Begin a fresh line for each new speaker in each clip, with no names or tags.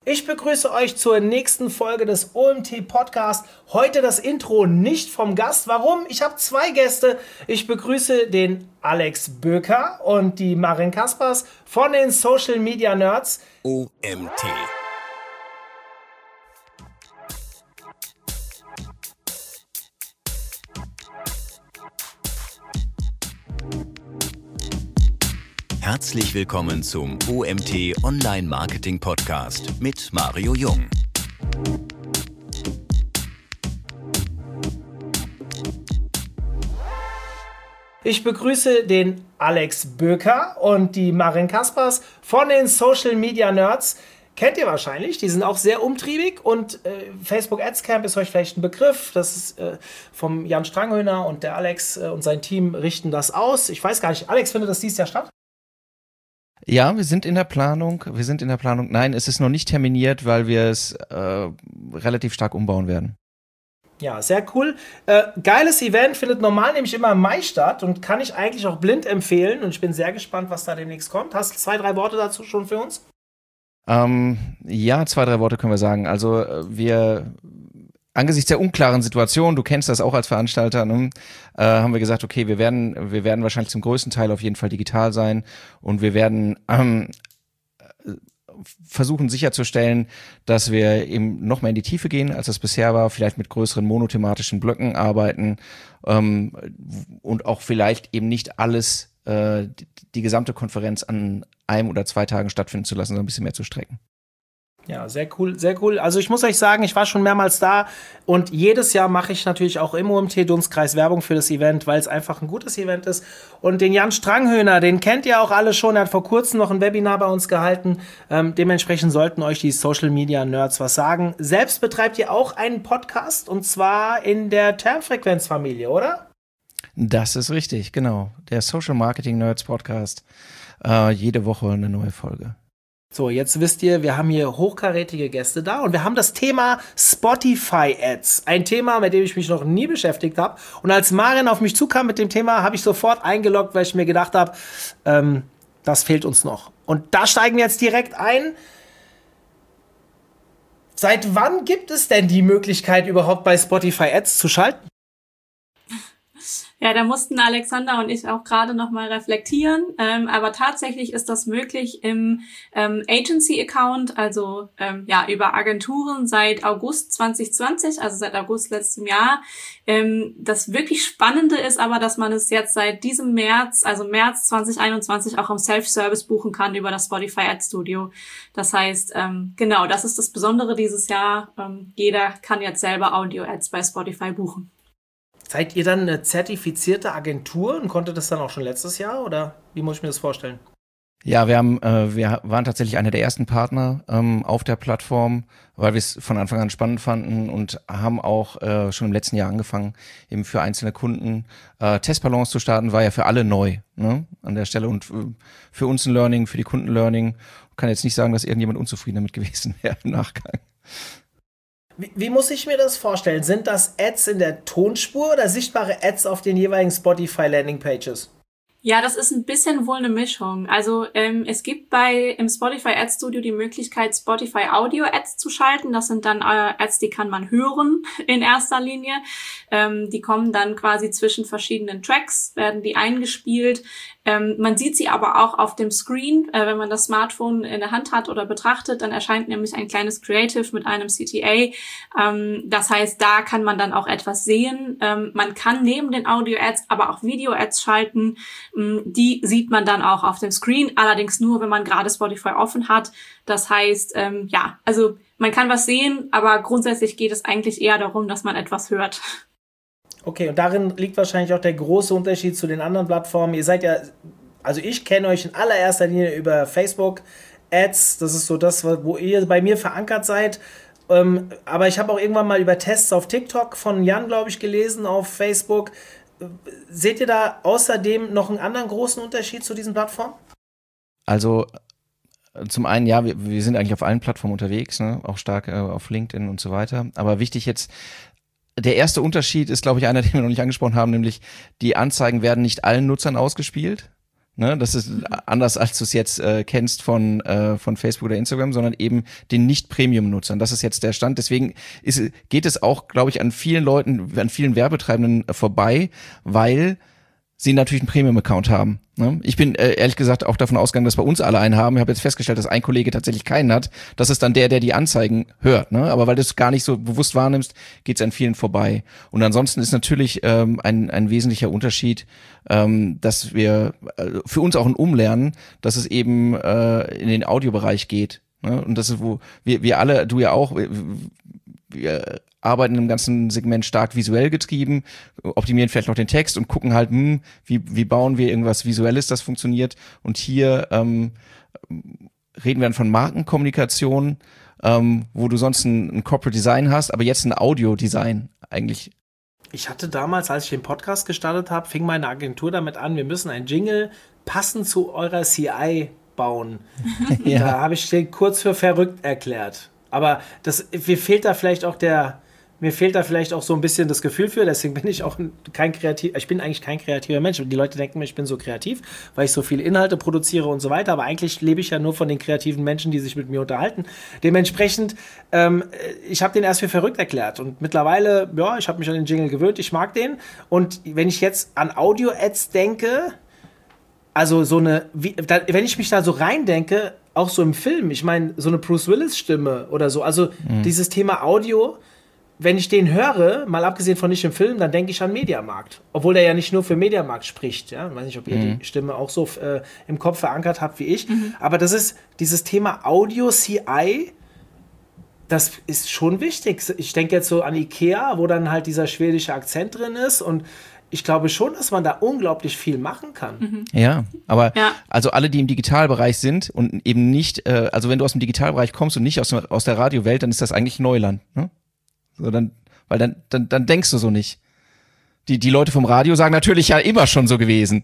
Ich begrüße euch zur nächsten Folge des OMT Podcast. Heute das Intro nicht vom Gast. Warum? Ich habe zwei Gäste. Ich begrüße den Alex Böker und die Maren Kaspers von den Social Media Nerds.
OMT. Herzlich willkommen zum OMT Online Marketing Podcast mit Mario Jung.
Ich begrüße den Alex Böker und die Maren Kaspers von den Social Media Nerds. Kennt ihr wahrscheinlich, die sind auch sehr umtriebig und Facebook Ads Camp ist euch vielleicht ein Begriff. Das ist vom Jan Stranghöhner und der Alex und sein Team richten das aus. Ich weiß gar nicht, Alex, findet das dieses Jahr statt?
Ja, wir sind in der Planung. Nein, es ist noch nicht terminiert, weil wir es relativ stark umbauen werden.
Ja, sehr cool. Geiles Event, findet normal nämlich immer im Mai statt und kann ich eigentlich auch blind empfehlen. Und ich bin sehr gespannt, was da demnächst kommt. Hast du 2-3 Worte dazu schon für uns?
Ja, 2-3 Worte können wir sagen. Also wir angesichts der unklaren Situation, du kennst das auch als Veranstalter, ne, haben wir gesagt, okay, wir werden wahrscheinlich zum größten Teil auf jeden Fall digital sein und wir werden versuchen sicherzustellen, dass wir eben noch mehr in die Tiefe gehen, als das bisher war, vielleicht mit größeren monothematischen Blöcken arbeiten und auch vielleicht eben nicht alles, die gesamte Konferenz an einem oder 2 Tagen stattfinden zu lassen, sondern ein bisschen mehr zu strecken.
Ja, sehr cool, sehr cool. Also ich muss euch sagen, ich war schon mehrmals da und jedes Jahr mache ich natürlich auch im OMT-Dunstkreis Werbung für das Event, weil es einfach ein gutes Event ist. Und den Jan Stranghöhner, den kennt ihr auch alle schon, er hat vor kurzem noch ein Webinar bei uns gehalten. Dementsprechend sollten euch die Social Media Nerds was sagen. Selbst betreibt ihr auch einen Podcast und zwar in der Termfrequenz-Familie, oder?
Das ist richtig, genau. Der Social Marketing Nerds Podcast. Jede Woche eine neue Folge.
So, jetzt wisst ihr, wir haben hier hochkarätige Gäste da und wir haben das Thema Spotify-Ads. Ein Thema, mit dem ich mich noch nie beschäftigt habe. Und als Maren auf mich zukam mit dem Thema, habe ich sofort eingeloggt, weil ich mir gedacht habe, das fehlt uns noch. Und da steigen wir jetzt direkt ein. Seit wann gibt es denn die Möglichkeit, überhaupt bei Spotify-Ads zu schalten?
Ja, da mussten Alexander und ich auch gerade noch mal reflektieren, aber tatsächlich ist das möglich im Agency-Account, also über Agenturen seit August 2020, also seit August letztem Jahr. Das wirklich Spannende ist aber, dass man es jetzt seit diesem März, also März 2021, auch im Self-Service buchen kann über das Spotify Ad Studio. Das heißt, genau, das ist das Besondere dieses Jahr. Jeder kann jetzt selber Audio-Ads bei Spotify buchen.
Seid ihr dann eine zertifizierte Agentur und konntet das dann auch schon letztes Jahr oder wie muss ich mir das vorstellen?
Ja, wir waren tatsächlich einer der ersten Partner auf der Plattform, weil wir es von Anfang an spannend fanden und haben auch schon im letzten Jahr angefangen, eben für einzelne Kunden Testballons zu starten, war ja für alle neu, ne, an der Stelle und für uns ein Learning, für die Kunden ein Learning. Ich kann jetzt nicht sagen, dass irgendjemand unzufrieden damit gewesen wäre im Nachgang.
Wie muss ich mir das vorstellen? Sind das Ads in der Tonspur oder sichtbare Ads auf den jeweiligen Spotify-Landing-Pages?
Ja, das ist ein bisschen wohl eine Mischung. Also es gibt im Spotify Ad Studio die Möglichkeit, Spotify Audio Ads zu schalten. Das sind dann Ads, die kann man hören in erster Linie. Die kommen dann quasi zwischen verschiedenen Tracks, werden die eingespielt. Man sieht sie aber auch auf dem Screen, wenn man das Smartphone in der Hand hat oder betrachtet, dann erscheint nämlich ein kleines Creative mit einem CTA. Das heißt, da kann man dann auch etwas sehen. Man kann neben den Audio-Ads aber auch Video-Ads schalten. Die sieht man dann auch auf dem Screen, allerdings nur, wenn man gerade Spotify offen hat. Das heißt, also man kann was sehen, aber grundsätzlich geht es eigentlich eher darum, dass man etwas hört.
Okay, und darin liegt wahrscheinlich auch der große Unterschied zu den anderen Plattformen. Ihr seid ja, also ich kenne euch in allererster Linie über Facebook Ads. Das ist so das, wo ihr bei mir verankert seid. Aber ich habe auch irgendwann mal über Tests auf TikTok von Jan, glaube ich, gelesen, auf Facebook. Seht ihr da außerdem noch einen anderen großen Unterschied zu diesen Plattformen?
Also zum einen, ja, wir sind eigentlich auf allen Plattformen unterwegs, ne? Auch stark auf LinkedIn und so weiter. Aber wichtig jetzt, der erste Unterschied ist, glaube ich, einer, den wir noch nicht angesprochen haben, nämlich die Anzeigen werden nicht allen Nutzern ausgespielt. Ne, das ist anders, als du es jetzt kennst von Facebook oder Instagram, sondern eben den Nicht-Premium-Nutzern. Das ist jetzt der Stand. Deswegen geht es auch, glaube ich, an vielen Leuten, an vielen Werbetreibenden vorbei, weil sie natürlich einen Premium-Account haben. Ne? Ich bin ehrlich gesagt auch davon ausgegangen, dass bei uns alle einen haben. Ich habe jetzt festgestellt, dass ein Kollege tatsächlich keinen hat. Das ist dann der die Anzeigen hört. Ne? Aber weil du es gar nicht so bewusst wahrnimmst, geht es an vielen vorbei. Und ansonsten ist natürlich ein wesentlicher Unterschied, dass wir für uns auch ein Umlernen, dass es eben in den Audiobereich geht. Ne? Und das ist, wo wir alle, du ja auch, wir arbeiten im ganzen Segment stark visuell getrieben, optimieren vielleicht noch den Text und gucken halt, wie bauen wir irgendwas Visuelles, das funktioniert. Und hier reden wir dann von Markenkommunikation, wo du sonst ein Corporate Design hast, aber jetzt ein Audio-Design eigentlich.
Ich hatte damals, als ich den Podcast gestartet habe, fing meine Agentur damit an, wir müssen ein Jingle passend zu eurer CI bauen. Ja. Da habe ich den kurz für verrückt erklärt. Aber mir fehlt da vielleicht auch so ein bisschen das Gefühl für, deswegen bin ich auch ich bin eigentlich kein kreativer Mensch. Die Leute denken mir, ich bin so kreativ, weil ich so viele Inhalte produziere und so weiter, aber eigentlich lebe ich ja nur von den kreativen Menschen, die sich mit mir unterhalten. Dementsprechend, ich habe den erst für verrückt erklärt und mittlerweile, ja, ich habe mich an den Jingle gewöhnt, ich mag den und wenn ich jetzt an Audio-Ads denke, also wenn ich mich da so reindenke, auch so im Film, ich meine, so eine Bruce Willis-Stimme oder so, also dieses Thema Audio, wenn ich den höre, mal abgesehen von nicht im Film, dann denke ich an Mediamarkt. Obwohl der ja nicht nur für Mediamarkt spricht. Ja? Ich weiß nicht, ob ihr die Stimme auch so im Kopf verankert habt wie ich. Aber das ist dieses Thema Audio-CI, das ist schon wichtig. Ich denke jetzt so an Ikea, wo dann halt dieser schwedische Akzent drin ist und ich glaube schon, dass man da unglaublich viel machen kann.
Ja, aber also alle, die im Digitalbereich sind und eben nicht, also wenn du aus dem Digitalbereich kommst und nicht aus der Radiowelt, dann ist das eigentlich Neuland. Ne? So, dann denkst du so nicht. Die Leute vom Radio sagen natürlich ja immer schon so gewesen.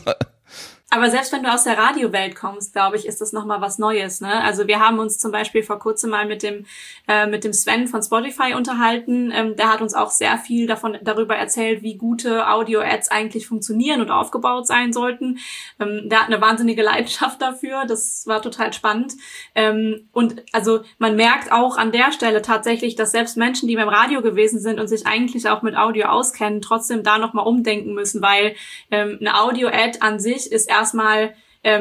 Aber selbst wenn du aus der Radiowelt kommst, glaube ich, ist das nochmal was Neues, ne? Also wir haben uns zum Beispiel vor kurzem mal mit dem Sven von Spotify unterhalten. Der hat uns auch sehr viel darüber erzählt, wie gute Audio-Ads eigentlich funktionieren und aufgebaut sein sollten. Der hat eine wahnsinnige Leidenschaft dafür. Das war total spannend. Und also man merkt auch an der Stelle tatsächlich, dass selbst Menschen, die beim Radio gewesen sind und sich eigentlich auch mit Audio auskennen, trotzdem da nochmal umdenken müssen, weil eine Audio-Ad an sich ist erstmal,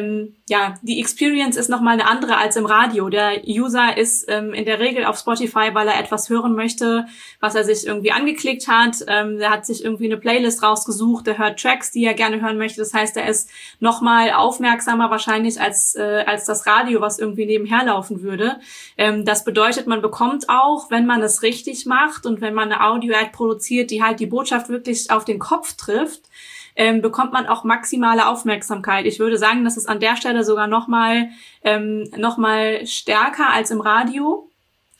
die Experience ist nochmal eine andere als im Radio. Der User ist in der Regel auf Spotify, weil er etwas hören möchte, was er sich irgendwie angeklickt hat. Der hat sich irgendwie eine Playlist rausgesucht, der hört Tracks, die er gerne hören möchte. Das heißt, er ist nochmal aufmerksamer wahrscheinlich als das Radio, was irgendwie nebenher laufen würde. Das bedeutet, man bekommt auch, wenn man es richtig macht und wenn man eine Audio-Ad produziert, die halt die Botschaft wirklich auf den Kopf trifft, bekommt man auch maximale Aufmerksamkeit. Ich würde sagen, das ist an der Stelle sogar noch mal stärker als im Radio.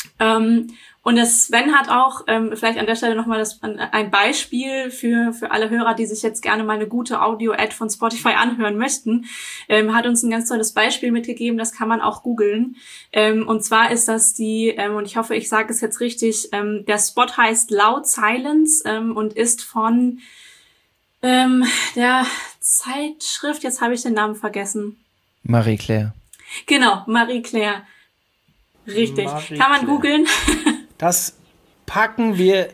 Und das Sven hat auch, vielleicht an der Stelle nochmal ein Beispiel für alle Hörer, die sich jetzt gerne mal eine gute Audio-Ad von Spotify anhören möchten, hat uns ein ganz tolles Beispiel mitgegeben, das kann man auch googeln. Und zwar ist das und ich hoffe, ich sage es jetzt richtig, der Spot heißt Loud Silence und ist von der Zeitschrift, jetzt habe ich den Namen vergessen.
Marie Claire.
Genau, Marie Claire. Richtig. Kann man googeln.
Das packen wir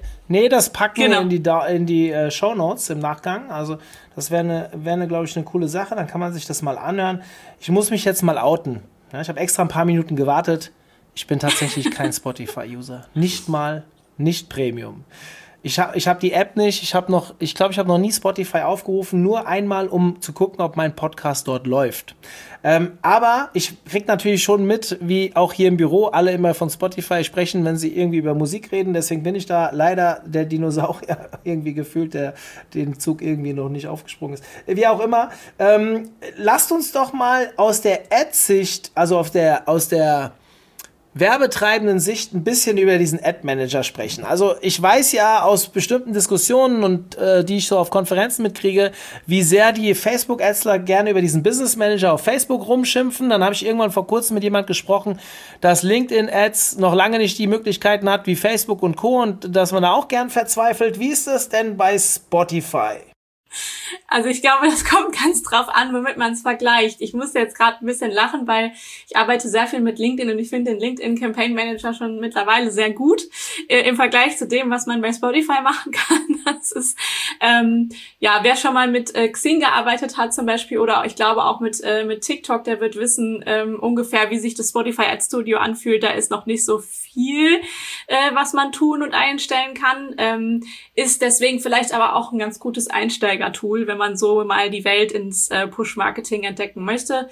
in die Shownotes im Nachgang. Also das wäre glaube ich, eine coole Sache. Dann kann man sich das mal anhören. Ich muss mich jetzt mal outen. Ja, ich habe extra ein paar Minuten gewartet. Ich bin tatsächlich kein Spotify-User. Nicht Premium. Ich hab die App nicht, ich glaube, ich habe noch nie Spotify aufgerufen, nur einmal, um zu gucken, ob mein Podcast dort läuft. Aber ich krieg natürlich schon mit, wie auch hier im Büro alle immer von Spotify sprechen, wenn sie irgendwie über Musik reden. Deswegen bin ich da leider der Dinosaurier irgendwie gefühlt, der den Zug irgendwie noch nicht aufgesprungen ist. Wie auch immer, lasst uns doch mal aus der Ad-Sicht, also aus der werbetreibenden Sicht ein bisschen über diesen Ad-Manager sprechen. Also ich weiß ja aus bestimmten Diskussionen und die ich so auf Konferenzen mitkriege, wie sehr die Facebook-Adsler gerne über diesen Business Manager auf Facebook rumschimpfen. Dann habe ich irgendwann vor kurzem mit jemand gesprochen, dass LinkedIn-Ads noch lange nicht die Möglichkeiten hat wie Facebook und Co. und dass man da auch gern verzweifelt. Wie ist das denn bei Spotify?
Also ich glaube, das kommt ganz drauf an, womit man es vergleicht. Ich musste jetzt gerade ein bisschen lachen, weil ich arbeite sehr viel mit LinkedIn und ich finde den LinkedIn Campaign Manager schon mittlerweile sehr gut im Vergleich zu dem, was man bei Spotify machen kann. Das ist, wer schon mal mit Xing gearbeitet hat zum Beispiel oder ich glaube auch mit TikTok, der wird wissen ungefähr, wie sich das Spotify Ad Studio anfühlt. Da ist noch nicht so viel, was man tun und einstellen kann. Ist deswegen vielleicht aber auch ein ganz gutes Einsteigertool, wenn man so mal die Welt ins Push-Marketing entdecken möchte.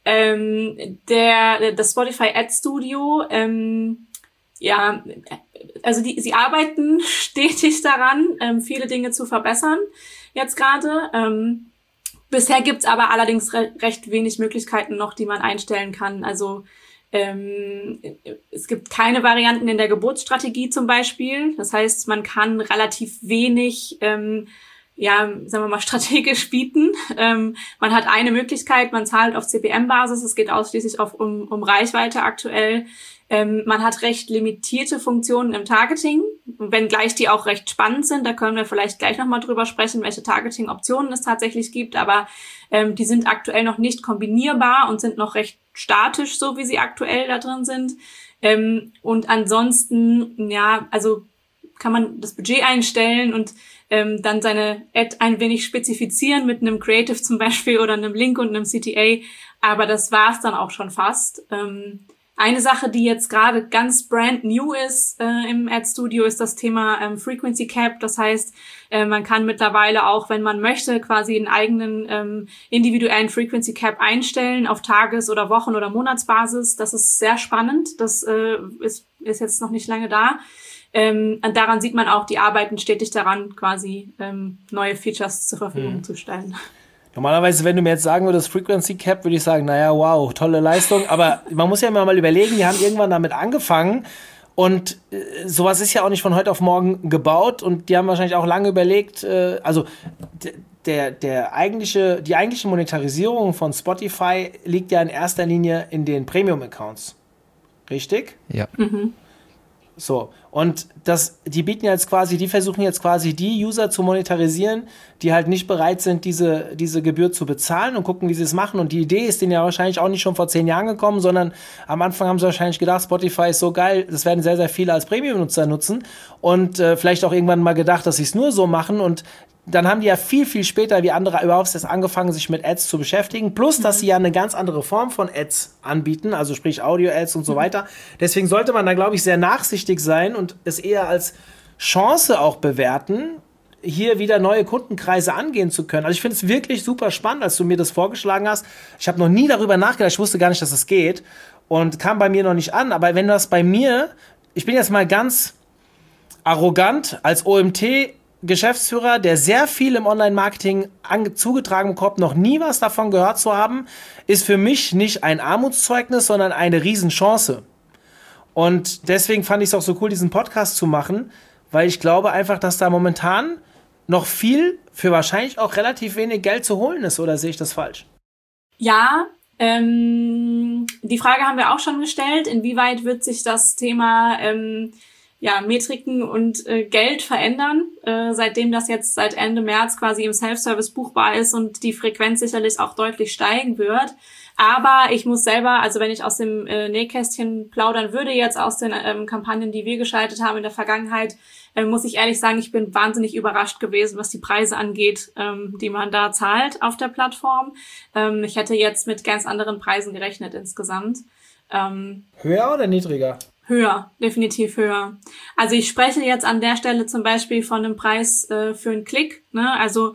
Das Spotify Ad Studio, also sie arbeiten stetig daran, viele Dinge zu verbessern jetzt gerade. Bisher gibt's aber allerdings recht wenig Möglichkeiten noch, die man einstellen kann. Also es gibt keine Varianten in der Geburtsstrategie zum Beispiel. Das heißt, man kann relativ wenig, sagen wir mal, strategisch bieten. Man hat eine Möglichkeit, man zahlt auf CPM-Basis. Es geht ausschließlich um Reichweite aktuell. Man hat recht limitierte Funktionen im Targeting, wenngleich die auch recht spannend sind. Da können wir vielleicht gleich nochmal drüber sprechen, welche Targeting-Optionen es tatsächlich gibt. Aber die sind aktuell noch nicht kombinierbar und sind noch recht statisch, so wie sie aktuell da drin sind. Und ansonsten, also kann man das Budget einstellen und dann seine Ad ein wenig spezifizieren mit einem Creative zum Beispiel oder einem Link und einem CTA. Aber das war's dann auch schon fast. Eine Sache, die jetzt gerade ganz brand new ist im Ad Studio, ist das Thema Frequency Cap. Das heißt, man kann mittlerweile auch, wenn man möchte, quasi einen eigenen individuellen Frequency Cap einstellen auf Tages- oder Wochen- oder Monatsbasis. Das ist sehr spannend. Das ist jetzt noch nicht lange da. Und daran sieht man auch, die arbeiten stetig daran, quasi neue Features zur Verfügung zu stellen.
Normalerweise, wenn du mir jetzt sagen würdest, Frequency Cap, würde ich sagen, naja, wow, tolle Leistung. Aber man muss ja mal überlegen, die haben irgendwann damit angefangen. Und sowas ist ja auch nicht von heute auf morgen gebaut. Und die haben wahrscheinlich auch lange überlegt, die eigentliche Monetarisierung von Spotify liegt ja in erster Linie in den Premium-Accounts. Richtig?
Ja.
Mhm.
So, und die versuchen jetzt quasi die User zu monetarisieren, die halt nicht bereit sind, diese Gebühr zu bezahlen und gucken, wie sie es machen. Und die Idee ist denen ja wahrscheinlich auch nicht schon vor 10 Jahren gekommen, sondern am Anfang haben sie wahrscheinlich gedacht, Spotify ist so geil, das werden sehr, sehr viele als Premium-Nutzer nutzen und vielleicht auch irgendwann mal gedacht, dass sie es nur so machen und dann haben die ja viel, viel später wie andere überhaupt erst angefangen, sich mit Ads zu beschäftigen. Plus, dass sie ja eine ganz andere Form von Ads anbieten, also sprich Audio-Ads und so weiter. Deswegen sollte man da, glaube ich, sehr nachsichtig sein und es eher als Chance auch bewerten, hier wieder neue Kundenkreise angehen zu können. Also ich finde es wirklich super spannend, als du mir das vorgeschlagen hast. Ich habe noch nie darüber nachgedacht. Ich wusste gar nicht, dass es geht und kam bei mir noch nicht an. Aber wenn das bei mir, ich bin jetzt mal ganz arrogant als OMT-Geschäftsführer, der sehr viel im Online-Marketing zugetragen bekommt, noch nie was davon gehört zu haben, ist für mich nicht ein Armutszeugnis, sondern eine Riesenchance. Und deswegen fand ich es auch so cool, diesen Podcast zu machen, weil ich glaube einfach, dass da momentan noch viel für wahrscheinlich auch relativ wenig Geld zu holen ist. Oder sehe ich das falsch?
Ja, die Frage haben wir auch schon gestellt. Inwieweit wird sich das Thema Metriken und Geld verändern, seitdem das jetzt seit Ende März quasi im Self-Service buchbar ist und die Frequenz sicherlich auch deutlich steigen wird. Aber ich muss selber, also wenn ich aus dem Nähkästchen plaudern würde, jetzt aus den Kampagnen, die wir geschaltet haben in der Vergangenheit, muss ich ehrlich sagen, ich bin wahnsinnig überrascht gewesen, was die Preise angeht, die man da zahlt auf der Plattform. Ich hätte jetzt mit ganz anderen Preisen gerechnet insgesamt.
Höher oder niedriger?
Höher, definitiv höher. Also ich spreche jetzt an der Stelle zum Beispiel von einem Preis für einen Klick. Ne? Also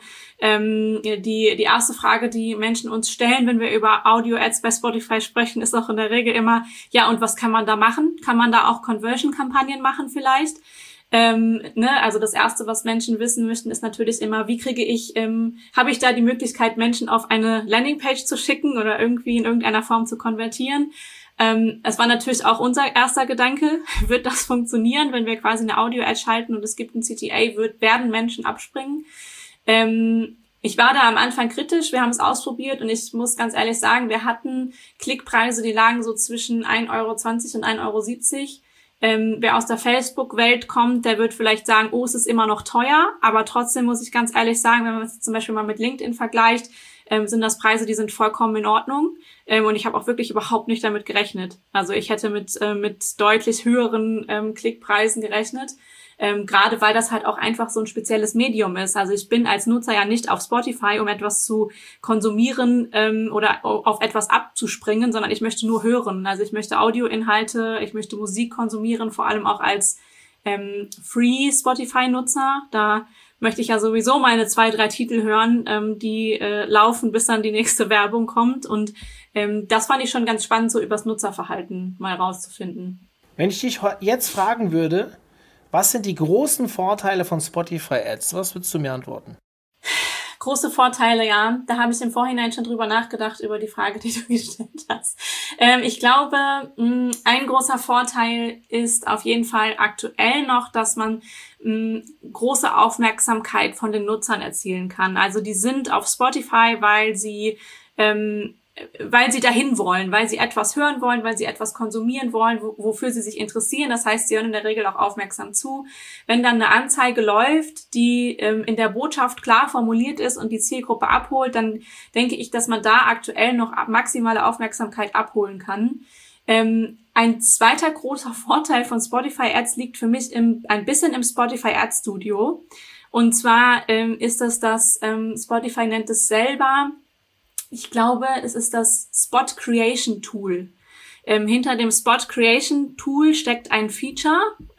die erste Frage, die Menschen uns stellen, wenn wir über Audio-Ads bei Spotify sprechen, ist auch in der Regel immer, ja, und was kann man da machen? Kann man da auch Conversion-Kampagnen machen vielleicht? Also das Erste, was Menschen wissen möchten, ist natürlich immer, wie kriege ich, habe ich da die Möglichkeit, Menschen auf eine Landingpage zu schicken oder irgendwie in irgendeiner Form zu konvertieren? Es war natürlich auch unser erster Gedanke, wird das funktionieren, wenn wir quasi eine Audio-Ad schalten und es gibt ein CTA, werden Menschen abspringen? Ich war da am Anfang kritisch, wir haben es ausprobiert und ich muss ganz ehrlich sagen, wir hatten Klickpreise, die lagen so zwischen 1,20 € und 1,70 €. Wer aus der Facebook-Welt kommt, der wird vielleicht sagen, oh, es ist immer noch teuer, aber trotzdem muss ich ganz ehrlich sagen, wenn man es zum Beispiel mal mit LinkedIn vergleicht, sind das Preise, die sind vollkommen in Ordnung. Und ich habe auch wirklich überhaupt nicht damit gerechnet. Also ich hätte mit deutlich höheren Klickpreisen gerechnet. Gerade weil das halt auch einfach so ein spezielles Medium ist. Also ich bin als Nutzer ja nicht auf Spotify, um etwas zu konsumieren oder auf etwas abzuspringen, sondern ich möchte nur hören. Also ich möchte Audioinhalte, ich möchte Musik konsumieren, vor allem auch als Free Spotify-Nutzer. Da möchte ich ja sowieso meine 2, 3 Titel hören, die laufen, bis dann die nächste Werbung kommt. Und das fand ich schon ganz spannend, so übers Nutzerverhalten mal rauszufinden.
Wenn ich dich jetzt fragen würde, was sind die großen Vorteile von Spotify Ads? Was würdest du mir antworten?
Große Vorteile, ja. Da habe ich im Vorhinein schon drüber nachgedacht, über die Frage, die du gestellt hast. Ich glaube, ein großer Vorteil ist auf jeden Fall aktuell noch, dass man große Aufmerksamkeit von den Nutzern erzielen kann. Also die sind auf Spotify, weil sie dahin wollen, weil sie etwas hören wollen, weil sie etwas konsumieren wollen, wofür sie sich interessieren. Das heißt, sie hören in der Regel auch aufmerksam zu. Wenn dann eine Anzeige läuft, die in der Botschaft klar formuliert ist und die Zielgruppe abholt, dann denke ich, dass man da aktuell noch maximale Aufmerksamkeit abholen kann. Ein zweiter großer Vorteil von Spotify Ads liegt für mich ein bisschen im Spotify Ads Studio. Und zwar ist das Spotify nennt es selber, ich glaube, es ist das Spot Creation Tool. Hinter dem Spot Creation Tool steckt ein Feature,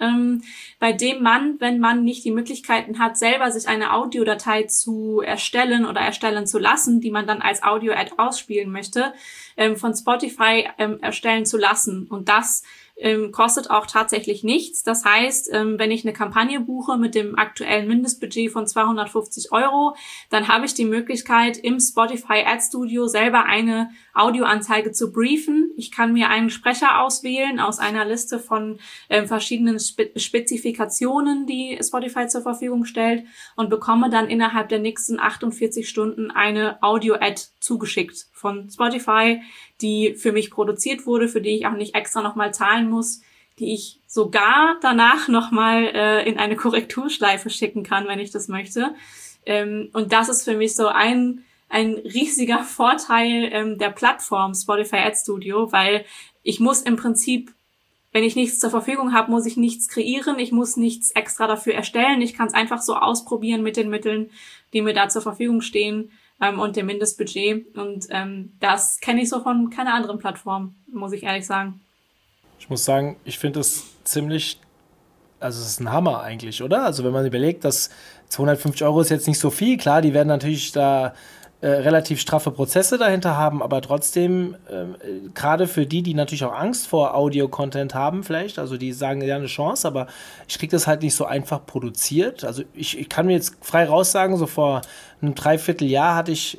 bei dem man, wenn man nicht die Möglichkeiten hat, selber sich eine Audiodatei zu erstellen oder erstellen zu lassen, die man dann als Audio-Ad ausspielen möchte, von Spotify erstellen zu lassen. Und das kostet auch tatsächlich nichts. Das heißt, wenn ich eine Kampagne buche mit dem aktuellen Mindestbudget von 250 €, dann habe ich die Möglichkeit, im Spotify Ad Studio selber eine Audioanzeige zu briefen. Ich kann mir einen Sprecher auswählen aus einer Liste von verschiedenen Spezifikationen, die Spotify zur Verfügung stellt, und bekomme dann innerhalb der nächsten 48 Stunden eine Audio-Ad zugeschickt von Spotify, die für mich produziert wurde, für die ich auch nicht extra nochmal zahlen muss, die ich sogar danach nochmal in eine Korrekturschleife schicken kann, wenn ich das möchte. Und das ist für mich so ein riesiger Vorteil der Plattform Spotify Ad Studio, weil ich muss im Prinzip, wenn ich nichts zur Verfügung habe, muss ich nichts kreieren, ich muss nichts extra dafür erstellen, ich kann es einfach so ausprobieren mit den Mitteln, die mir da zur Verfügung stehen und dem Mindestbudget. Und das kenne ich so von keiner anderen Plattform, muss ich ehrlich sagen.
Ich muss sagen, ich finde das ziemlich, also es ist ein Hammer eigentlich, oder? Also wenn man überlegt, dass 250 € ist jetzt nicht so viel, klar, die werden natürlich da relativ straffe Prozesse dahinter haben, aber trotzdem, gerade für die natürlich auch Angst vor Audio-Content haben vielleicht, also die sagen, ja, eine Chance, aber ich kriege das halt nicht so einfach produziert. Also ich kann mir jetzt frei raussagen, so vor einem Dreivierteljahr hatte ich,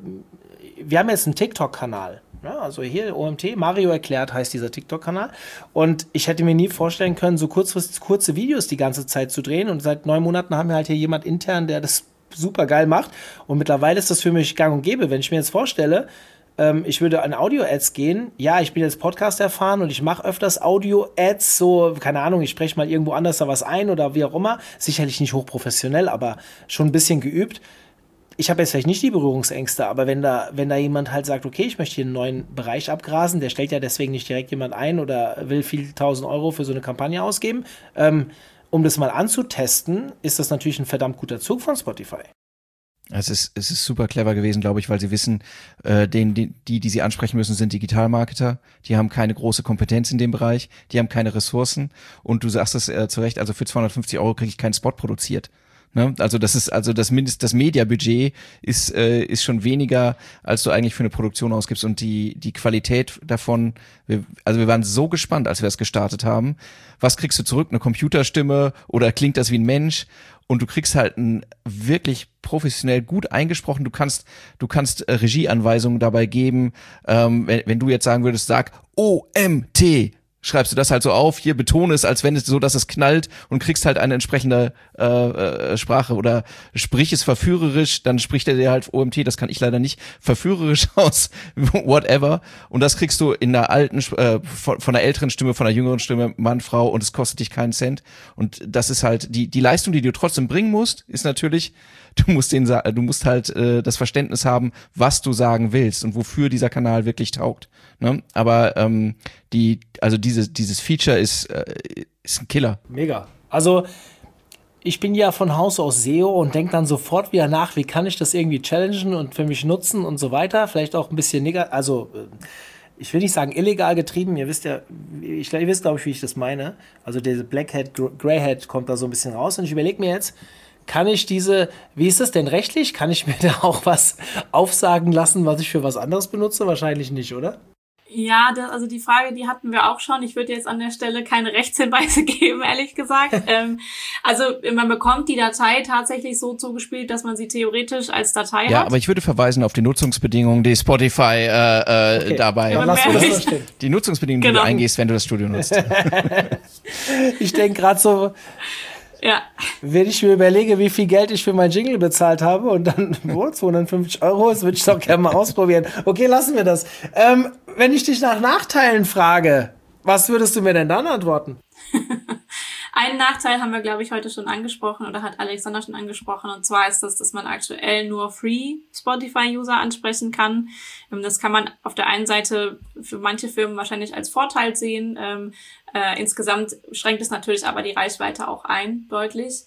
wir haben jetzt einen TikTok-Kanal. Ja, also hier OMT, Mario erklärt heißt dieser TikTok-Kanal, und ich hätte mir nie vorstellen können, so kurze Videos die ganze Zeit zu drehen, und seit 9 Monaten haben wir halt hier jemand intern, der das super geil macht, und mittlerweile ist das für mich gang und gäbe. Wenn ich mir jetzt vorstelle, ich würde an Audio-Ads gehen, ja, ich bin jetzt Podcast erfahren und ich mache öfters Audio-Ads, so, keine Ahnung, ich spreche mal irgendwo anders da was ein oder wie auch immer, sicherlich nicht hochprofessionell, aber schon ein bisschen geübt. Ich habe jetzt vielleicht nicht die Berührungsängste, aber wenn da jemand halt sagt, okay, ich möchte hier einen neuen Bereich abgrasen, der stellt ja deswegen nicht direkt jemand ein oder will viel 1.000 € für so eine Kampagne ausgeben, um das mal anzutesten, ist das natürlich ein verdammt guter Zug von Spotify.
Es ist super clever gewesen, glaube ich, weil sie wissen, die sie ansprechen müssen, sind Digitalmarketer. Die haben keine große Kompetenz in dem Bereich, die haben keine Ressourcen, und du sagst es zu Recht, also für 250 € kriege ich keinen Spot produziert. Ne? Also das Mediabudget ist schon weniger, als du eigentlich für eine Produktion ausgibst, und die Qualität davon, wir waren so gespannt, als wir es gestartet haben. Was kriegst du zurück? Eine Computerstimme oder klingt das wie ein Mensch? Und du kriegst halt ein wirklich professionell gut eingesprochen. Du kannst Regieanweisungen dabei geben. Wenn du jetzt sagen würdest, sag OMT, schreibst du das halt so auf, hier betone es, als wenn es so, dass es knallt und kriegst halt eine entsprechende Sprache oder sprich es verführerisch, dann spricht er dir halt OMT, das kann ich leider nicht, verführerisch aus, whatever, und das kriegst du in der alten, von einer älteren Stimme, von einer jüngeren Stimme, Mann, Frau, und es kostet dich keinen Cent, und das ist halt, die Leistung, die du trotzdem bringen musst, ist natürlich, du musst halt das Verständnis haben, was du sagen willst und wofür dieser Kanal wirklich taugt, ne? Aber dieses Feature ist ein Killer.
Mega. Also ich bin ja von Haus aus SEO und denke dann sofort wieder nach, wie kann ich das irgendwie challengen und für mich nutzen und so weiter. Vielleicht auch ein bisschen negativ, also ich will nicht sagen illegal getrieben, ihr wisst ja, ihr wisst, glaube ich, wie ich das meine. Also diese Blackhead, Greyhead kommt da so ein bisschen raus und ich überlege mir jetzt, kann ich wie ist das denn rechtlich? Kann ich mir da auch was aufsagen lassen, was ich für was anderes benutze? Wahrscheinlich nicht, oder?
Ja, also die Frage, die hatten wir auch schon. Ich würde jetzt an der Stelle keine Rechtshinweise geben, ehrlich gesagt. Also man bekommt die Datei tatsächlich so zugespielt, dass man sie theoretisch als Datei hat.
Ja, aber ich würde verweisen auf die Nutzungsbedingungen, die Spotify dabei.
Ja, lass uns das stehen.
Die Nutzungsbedingungen, die du eingehst, wenn du das Studio nutzt.
Ich denke gerade so,
ja.
wenn ich mir überlege, wie viel Geld ich für mein Jingle bezahlt habe und dann 250 €, das würde ich doch gerne mal ausprobieren. Okay, lassen wir das. Wenn ich dich nach Nachteilen frage, was würdest du mir denn dann antworten?
Einen Nachteil haben wir, glaube ich, heute schon angesprochen oder hat Alexander schon angesprochen, und zwar ist das, dass man aktuell nur Free Spotify-User ansprechen kann. Das kann man auf der einen Seite für manche Firmen wahrscheinlich als Vorteil sehen. Insgesamt schränkt es natürlich aber die Reichweite auch ein, deutlich.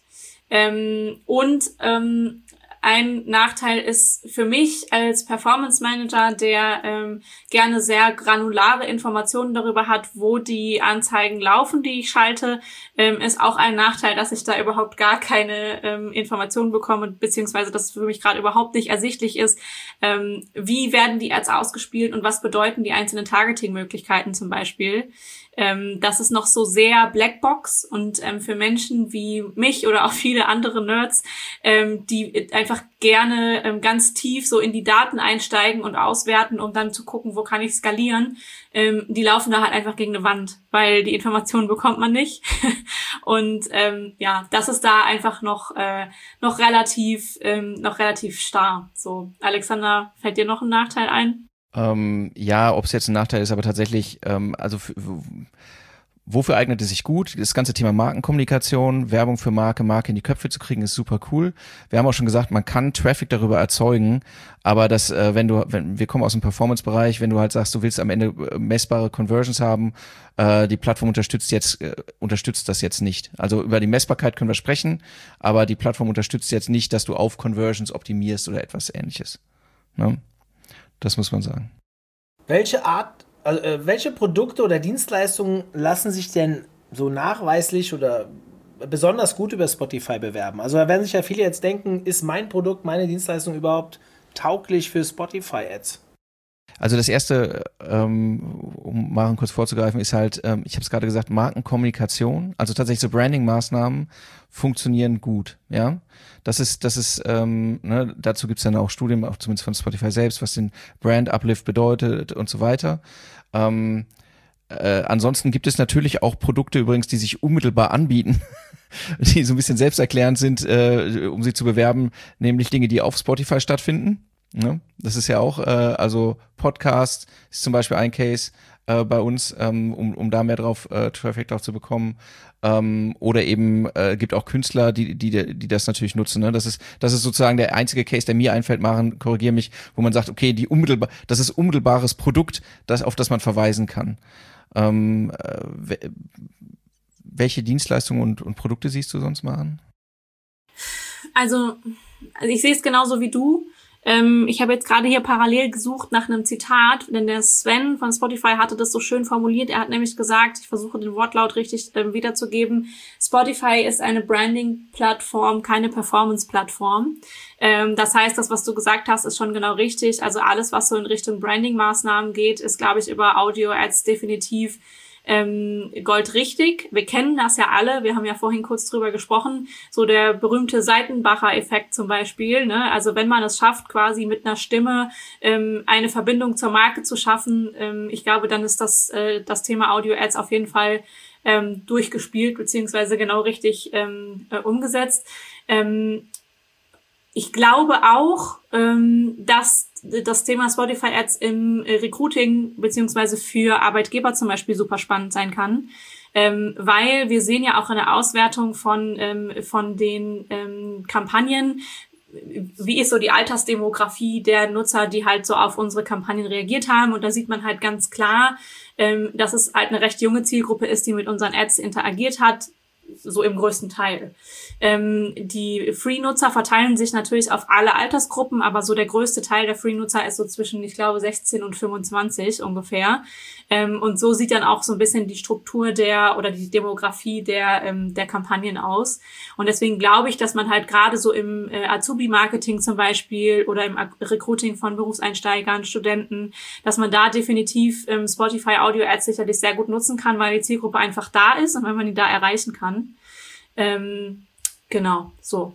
Ein Nachteil ist für mich als Performance Manager, der gerne sehr granulare Informationen darüber hat, wo die Anzeigen laufen, die ich schalte, ist auch ein Nachteil, dass ich da überhaupt gar keine Informationen bekomme, beziehungsweise dass es für mich gerade überhaupt nicht ersichtlich ist, wie werden die Ads ausgespielt und was bedeuten die einzelnen Targeting-Möglichkeiten zum Beispiel. Das ist noch so sehr Blackbox, und für Menschen wie mich oder auch viele andere Nerds, die einfach gerne ganz tief so in die Daten einsteigen und auswerten, um dann zu gucken, wo kann ich skalieren, die laufen da halt einfach gegen eine Wand, weil die Informationen bekommt man nicht. Und das ist da einfach noch relativ starr. So, Alexander, fällt dir noch ein Nachteil ein?
Ja, ob es jetzt ein Nachteil ist, aber tatsächlich, wofür eignet es sich gut? Das ganze Thema Markenkommunikation, Werbung für Marke in die Köpfe zu kriegen, ist super cool. Wir haben auch schon gesagt, man kann Traffic darüber erzeugen, aber wenn wir kommen aus dem Performance-Bereich, wenn du halt sagst, du willst am Ende messbare Conversions haben, die Plattform unterstützt das jetzt nicht. Also über die Messbarkeit können wir sprechen, aber die Plattform unterstützt jetzt nicht, dass du auf Conversions optimierst oder etwas Ähnliches. Ne? Das muss man sagen.
Welche Produkte oder Dienstleistungen lassen sich denn so nachweislich oder besonders gut über Spotify bewerben? Also da werden sich ja viele jetzt denken, ist mein Produkt, meine Dienstleistung überhaupt tauglich für Spotify-Ads?
Also das erste, um Maren kurz vorzugreifen, ist halt, ich habe es gerade gesagt, Markenkommunikation, also tatsächlich so Branding-Maßnahmen funktionieren gut, ja. Dazu gibt's dann auch Studien, auch zumindest von Spotify selbst, was den Brand-Uplift bedeutet und so weiter. Ansonsten gibt es natürlich auch Produkte übrigens, die sich unmittelbar anbieten, die so ein bisschen selbsterklärend sind, um sie zu bewerben, nämlich Dinge, die auf Spotify stattfinden. Ja, das ist ja auch, also Podcast ist zum Beispiel ein Case bei uns, um da mehr Traffic drauf zu bekommen. Oder eben gibt auch Künstler, die das natürlich nutzen. Ne? Das ist sozusagen der einzige Case, der mir einfällt, Maren, korrigiere mich, wo man sagt, okay, das ist unmittelbares Produkt, auf das man verweisen kann. Welche Dienstleistungen und Produkte siehst du sonst, Maren?
Also ich sehe es genauso wie du. Ich habe jetzt gerade hier parallel gesucht nach einem Zitat, denn der Sven von Spotify hatte das so schön formuliert. Er hat nämlich gesagt, ich versuche den Wortlaut richtig wiederzugeben, Spotify ist eine Branding-Plattform, keine Performance-Plattform. Das heißt, das, was du gesagt hast, ist schon genau richtig. Also alles, was so in Richtung Branding-Maßnahmen geht, ist, glaube ich, über Audio-Ads definitiv goldrichtig. Wir kennen das ja alle, wir haben ja vorhin kurz drüber gesprochen, so der berühmte Seitenbacher-Effekt zum Beispiel, ne? Also wenn man es schafft, quasi mit einer Stimme eine Verbindung zur Marke zu schaffen, ich glaube, dann ist das Thema Audio-Ads auf jeden Fall durchgespielt, beziehungsweise genau richtig umgesetzt. Ich glaube auch, dass das Thema Spotify Ads im Recruiting beziehungsweise für Arbeitgeber zum Beispiel super spannend sein kann, weil wir sehen ja auch in der Auswertung von den Kampagnen, wie ist so die Altersdemografie der Nutzer, die halt so auf unsere Kampagnen reagiert haben. Und da sieht man halt ganz klar, dass es halt eine recht junge Zielgruppe ist, die mit unseren Ads interagiert hat, so im größten Teil. Die Free-Nutzer verteilen sich natürlich auf alle Altersgruppen, aber so der größte Teil der Free-Nutzer ist so zwischen, ich glaube, 16 und 25 ungefähr. Und so sieht dann auch so ein bisschen die Struktur oder die Demografie der Kampagnen aus. Und deswegen glaube ich, dass man halt gerade so im Azubi-Marketing zum Beispiel oder im Recruiting von Berufseinsteigern, Studenten, dass man da definitiv Spotify Audio Ads sicherlich sehr gut nutzen kann, weil die Zielgruppe einfach da ist und wenn man die da erreichen kann. Genau, so.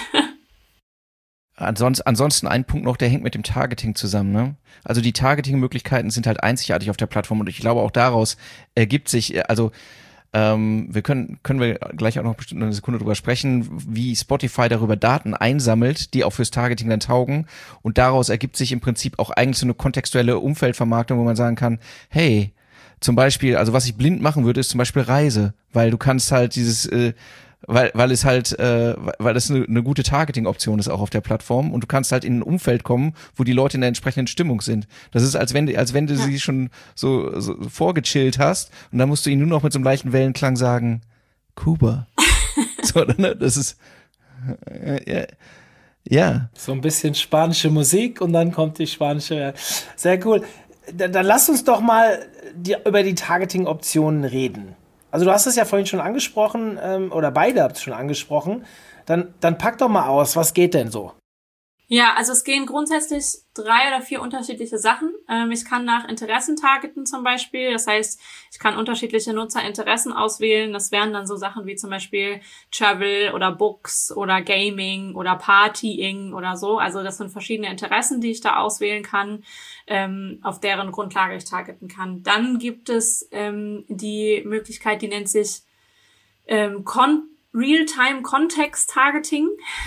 Ansonsten ein Punkt noch, der hängt mit dem Targeting zusammen, ne? Also die Targeting-Möglichkeiten sind halt einzigartig auf der Plattform und ich glaube auch daraus ergibt sich, also können wir gleich auch noch bestimmt eine Sekunde drüber sprechen, wie Spotify darüber Daten einsammelt, die auch fürs Targeting dann taugen und daraus ergibt sich im Prinzip auch eigentlich so eine kontextuelle Umfeldvermarktung, wo man sagen kann, hey, zum Beispiel, also was ich blind machen würde, ist zum Beispiel Reise, weil du kannst halt dieses weil es eine gute Targeting-Option ist auch auf der Plattform und du kannst halt in ein Umfeld kommen, wo die Leute in der entsprechenden Stimmung sind. Das ist, als wenn du sie schon so vorgechillt hast und dann musst du ihnen nur noch mit so einem leichten Wellenklang sagen, Kuba. So, ne? Das ist ja.
So ein bisschen spanische Musik und dann kommt die spanische. Sehr cool. Dann lass uns doch mal über die Targeting-Optionen reden. Also du hast es ja vorhin schon angesprochen, oder beide habt es schon angesprochen. Dann pack doch mal aus, was geht denn so?
Ja, also es gehen grundsätzlich 3 oder 4 unterschiedliche Sachen. Ich kann nach Interessen targeten zum Beispiel. Das heißt, ich kann unterschiedliche Nutzerinteressen auswählen. Das wären dann so Sachen wie zum Beispiel Travel oder Books oder Gaming oder Partying oder so. Also das sind verschiedene Interessen, die ich da auswählen kann, auf deren Grundlage ich targeten kann. Dann gibt es die Möglichkeit, die nennt sich Real-Time-Context-Targeting.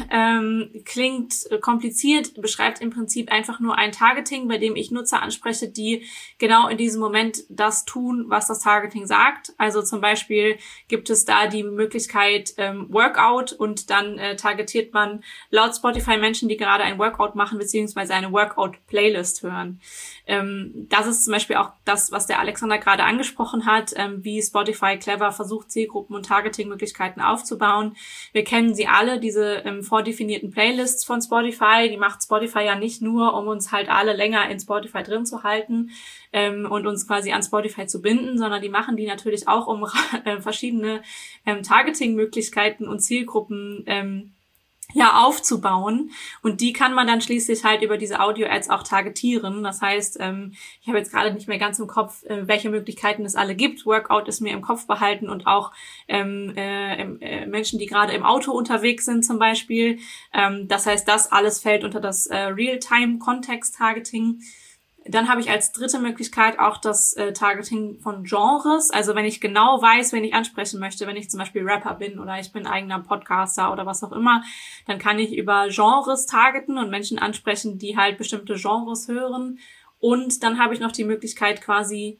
Klingt kompliziert, beschreibt im Prinzip einfach nur ein Targeting, bei dem ich Nutzer anspreche, die genau in diesem Moment das tun, was das Targeting sagt. Also zum Beispiel gibt es da die Möglichkeit Workout und dann targetiert man laut Spotify Menschen, die gerade ein Workout machen, beziehungsweise eine Workout-Playlist hören. Das ist zum Beispiel auch das, was der Alexander gerade angesprochen hat, wie Spotify clever versucht, Zielgruppen und Targeting-Möglichkeiten aufzubauen. Wir kennen sie alle, diese vordefinierten Playlists von Spotify. Die macht Spotify ja nicht nur, um uns halt alle länger in Spotify drin zu halten und uns quasi an Spotify zu binden, sondern die machen die natürlich auch, um verschiedene Targeting-Möglichkeiten und Zielgruppen aufzubauen. Und die kann man dann schließlich halt über diese Audio-Ads auch targetieren. Das heißt, ich habe jetzt gerade nicht mehr ganz im Kopf, welche Möglichkeiten es alle gibt. Workout ist mir im Kopf behalten und auch Menschen, die gerade im Auto unterwegs sind zum Beispiel. Das heißt, das alles fällt unter das Real-Time-Context-Targeting. Dann habe ich als dritte Möglichkeit auch das Targeting von Genres. Also wenn ich genau weiß, wen ich ansprechen möchte, wenn ich zum Beispiel Rapper bin oder ich bin eigener Podcaster oder was auch immer, dann kann ich über Genres targeten und Menschen ansprechen, die halt bestimmte Genres hören. Und dann habe ich noch die Möglichkeit quasi,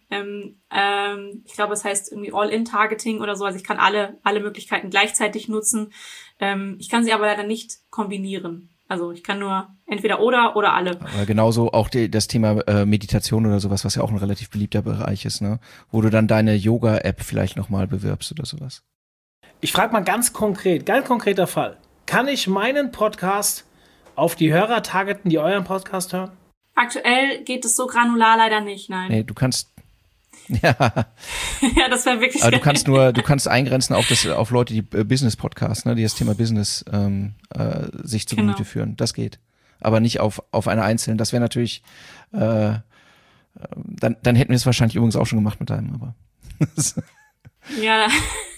ich glaube, es heißt irgendwie All-in-Targeting oder so. Also ich kann alle Möglichkeiten gleichzeitig nutzen. Ich kann sie aber leider nicht kombinieren. Also ich kann nur entweder oder alle.
Aber genauso auch das Thema Meditation oder sowas, was ja auch ein relativ beliebter Bereich ist, ne? Wo du dann deine Yoga-App vielleicht nochmal bewirbst oder sowas.
Ich frage mal ganz konkreter Fall. Kann ich meinen Podcast auf die Hörer targeten, die euren Podcast hören?
Aktuell geht es so granular leider nicht, nein.
Nee, du kannst ja,
das wäre wirklich.
Aber du kannst eingrenzen auf Leute, die Business-Podcasts, ne, die das Thema Business sich zu Gemüte führen. Das geht. Aber nicht auf eine einzelne. Das wäre natürlich, dann hätten wir es wahrscheinlich übrigens auch schon gemacht mit deinem, aber.
Ja.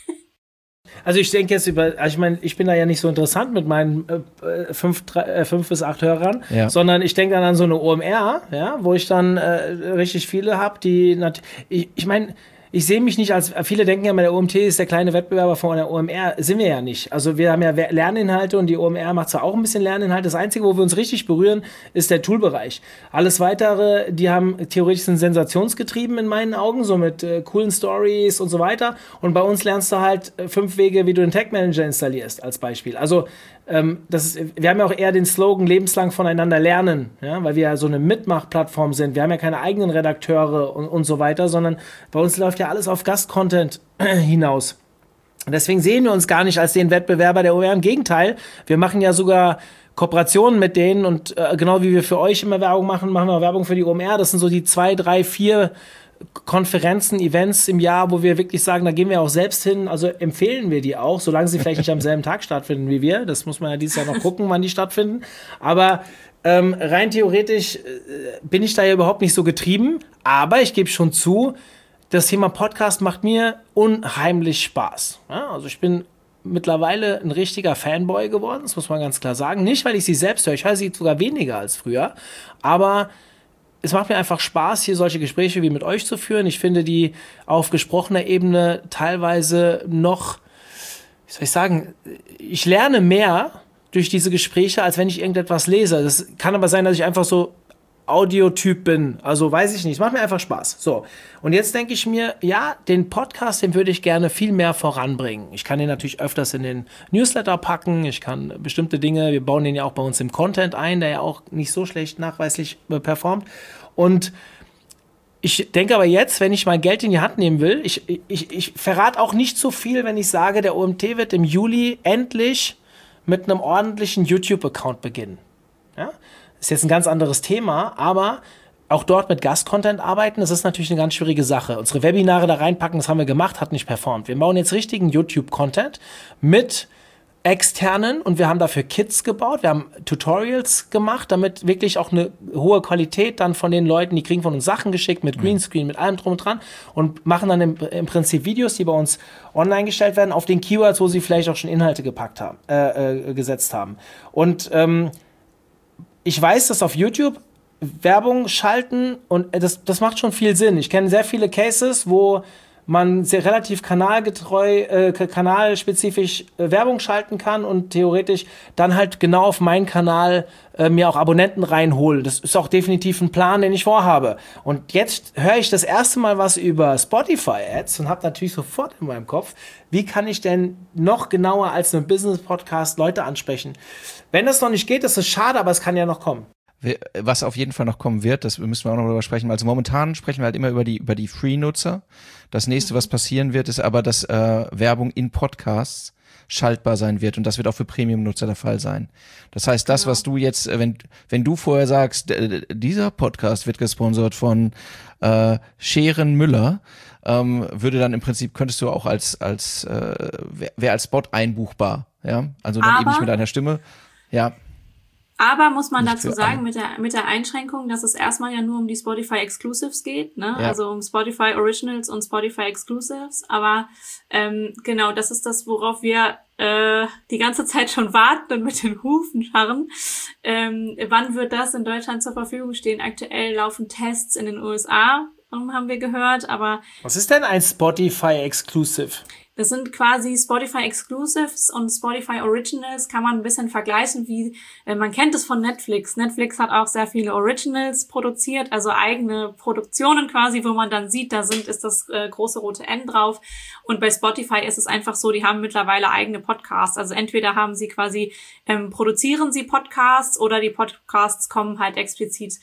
Also ich denke jetzt ich meine, ich bin da ja nicht so interessant mit meinen 5 bis 8 Hörern, sondern ich denke dann an so eine OMR, ja, wo ich dann richtig viele habe, die ich meine, ich sehe mich nicht als, viele denken ja, der OMT ist der kleine Wettbewerber von der OMR, sind wir ja nicht. Also wir haben ja Lerninhalte und die OMR macht zwar auch ein bisschen Lerninhalte, das Einzige, wo wir uns richtig berühren, ist der Toolbereich. Alles Weitere, die haben theoretisch einen Sensationsgetrieben in meinen Augen, so mit coolen Stories und so weiter, und bei uns lernst du halt 5 Wege, wie du den Tag Manager installierst, als Beispiel. Also wir haben ja auch eher den Slogan lebenslang voneinander lernen, ja, weil wir ja so eine Mitmachplattform sind. Wir haben ja keine eigenen Redakteure und so weiter, sondern bei uns läuft ja alles auf Gastcontent hinaus. Und deswegen sehen wir uns gar nicht als den Wettbewerber der OMR. Im Gegenteil, wir machen ja sogar Kooperationen mit denen und genau wie wir für euch immer Werbung machen, machen wir Werbung für die OMR. Das sind so die 2, 3, 4 Konferenzen, Events im Jahr, wo wir wirklich sagen, da gehen wir auch selbst hin, also empfehlen wir die auch, solange sie vielleicht nicht am selben Tag stattfinden wie wir. Das muss man ja dieses Jahr noch gucken, wann die stattfinden. Aber rein theoretisch bin ich da ja überhaupt nicht so getrieben, aber ich gebe schon zu, das Thema Podcast macht mir unheimlich Spaß. Ja, also ich bin mittlerweile ein richtiger Fanboy geworden, das muss man ganz klar sagen. Nicht, weil ich sie selbst höre, ich höre sie sogar weniger als früher, aber es macht mir einfach Spaß, hier solche Gespräche wie mit euch zu führen. Ich finde die auf gesprochener Ebene teilweise noch, wie soll ich sagen, ich lerne mehr durch diese Gespräche, als wenn ich irgendetwas lese. Das kann aber sein, dass ich einfach so Audiotyp bin. Also weiß ich nicht. Es macht mir einfach Spaß. So. Und jetzt denke ich mir, ja, den Podcast, den würde ich gerne viel mehr voranbringen. Ich kann den natürlich öfters in den Newsletter packen. Ich kann bestimmte Dinge, wir bauen den ja auch bei uns im Content ein, der ja auch nicht so schlecht nachweislich performt. Und ich denke aber jetzt, wenn ich mein Geld in die Hand nehmen will, ich verrate auch nicht so viel, wenn ich sage, der OMT wird im Juli endlich mit einem ordentlichen YouTube-Account beginnen. Ja? Ist jetzt ein ganz anderes Thema, aber auch dort mit Gastcontent arbeiten, das ist natürlich eine ganz schwierige Sache. Unsere Webinare da reinpacken, das haben wir gemacht, hat nicht performt. Wir bauen jetzt richtigen YouTube-Content mit externen und wir haben dafür Kits gebaut, wir haben Tutorials gemacht, damit wirklich auch eine hohe Qualität dann von den Leuten, die kriegen von uns Sachen geschickt mit Greenscreen, mit allem drum und dran und machen dann im Prinzip Videos, die bei uns online gestellt werden, auf den Keywords, wo sie vielleicht auch schon Inhalte gesetzt haben. Und ich weiß, dass auf YouTube Werbung schalten und das macht schon viel Sinn. Ich kenne sehr viele Cases, wo man sehr relativ kanalspezifisch Werbung schalten kann und theoretisch dann halt genau auf meinen Kanal mir auch Abonnenten reinhole. Das ist auch definitiv ein Plan, den ich vorhabe. Und jetzt höre ich das erste Mal was über Spotify-Ads und habe natürlich sofort in meinem Kopf, wie kann ich denn noch genauer als ein Business-Podcast Leute ansprechen? Wenn das noch nicht geht, ist es schade, aber es kann ja noch kommen.
Was auf jeden Fall noch kommen wird, das müssen wir auch noch darüber sprechen. Also momentan sprechen wir halt immer über die Free-Nutzer. Das nächste, was passieren wird, ist aber, dass Werbung in Podcasts schaltbar sein wird und das wird auch für Premium-Nutzer der Fall sein. Das heißt, das, was du jetzt, wenn du vorher sagst, dieser Podcast wird gesponsert von Scheren Müller, würde dann im Prinzip, könntest du auch wäre als Spot einbuchbar, ja? Also dann eben nicht mit einer Stimme, ja.
Aber muss man dazu sagen, mit der Einschränkung, dass es erstmal ja nur um die Spotify Exclusives geht, ne? Ja. Also um Spotify Originals und Spotify Exclusives. Aber genau, das ist das, worauf wir die ganze Zeit schon warten und mit den Hufen scharren. Wann wird das in Deutschland zur Verfügung stehen? Aktuell laufen Tests in den USA, haben wir gehört, aber...
Was ist denn ein Spotify Exclusive?
Das sind quasi Spotify Exclusives und Spotify Originals, kann man ein bisschen vergleichen, wie man kennt es von Netflix. Netflix hat auch sehr viele Originals produziert, also eigene Produktionen quasi, wo man dann sieht, ist das große rote N drauf. Und bei Spotify ist es einfach so, die haben mittlerweile eigene Podcasts. Also entweder haben sie quasi, produzieren sie Podcasts oder die Podcasts kommen halt explizit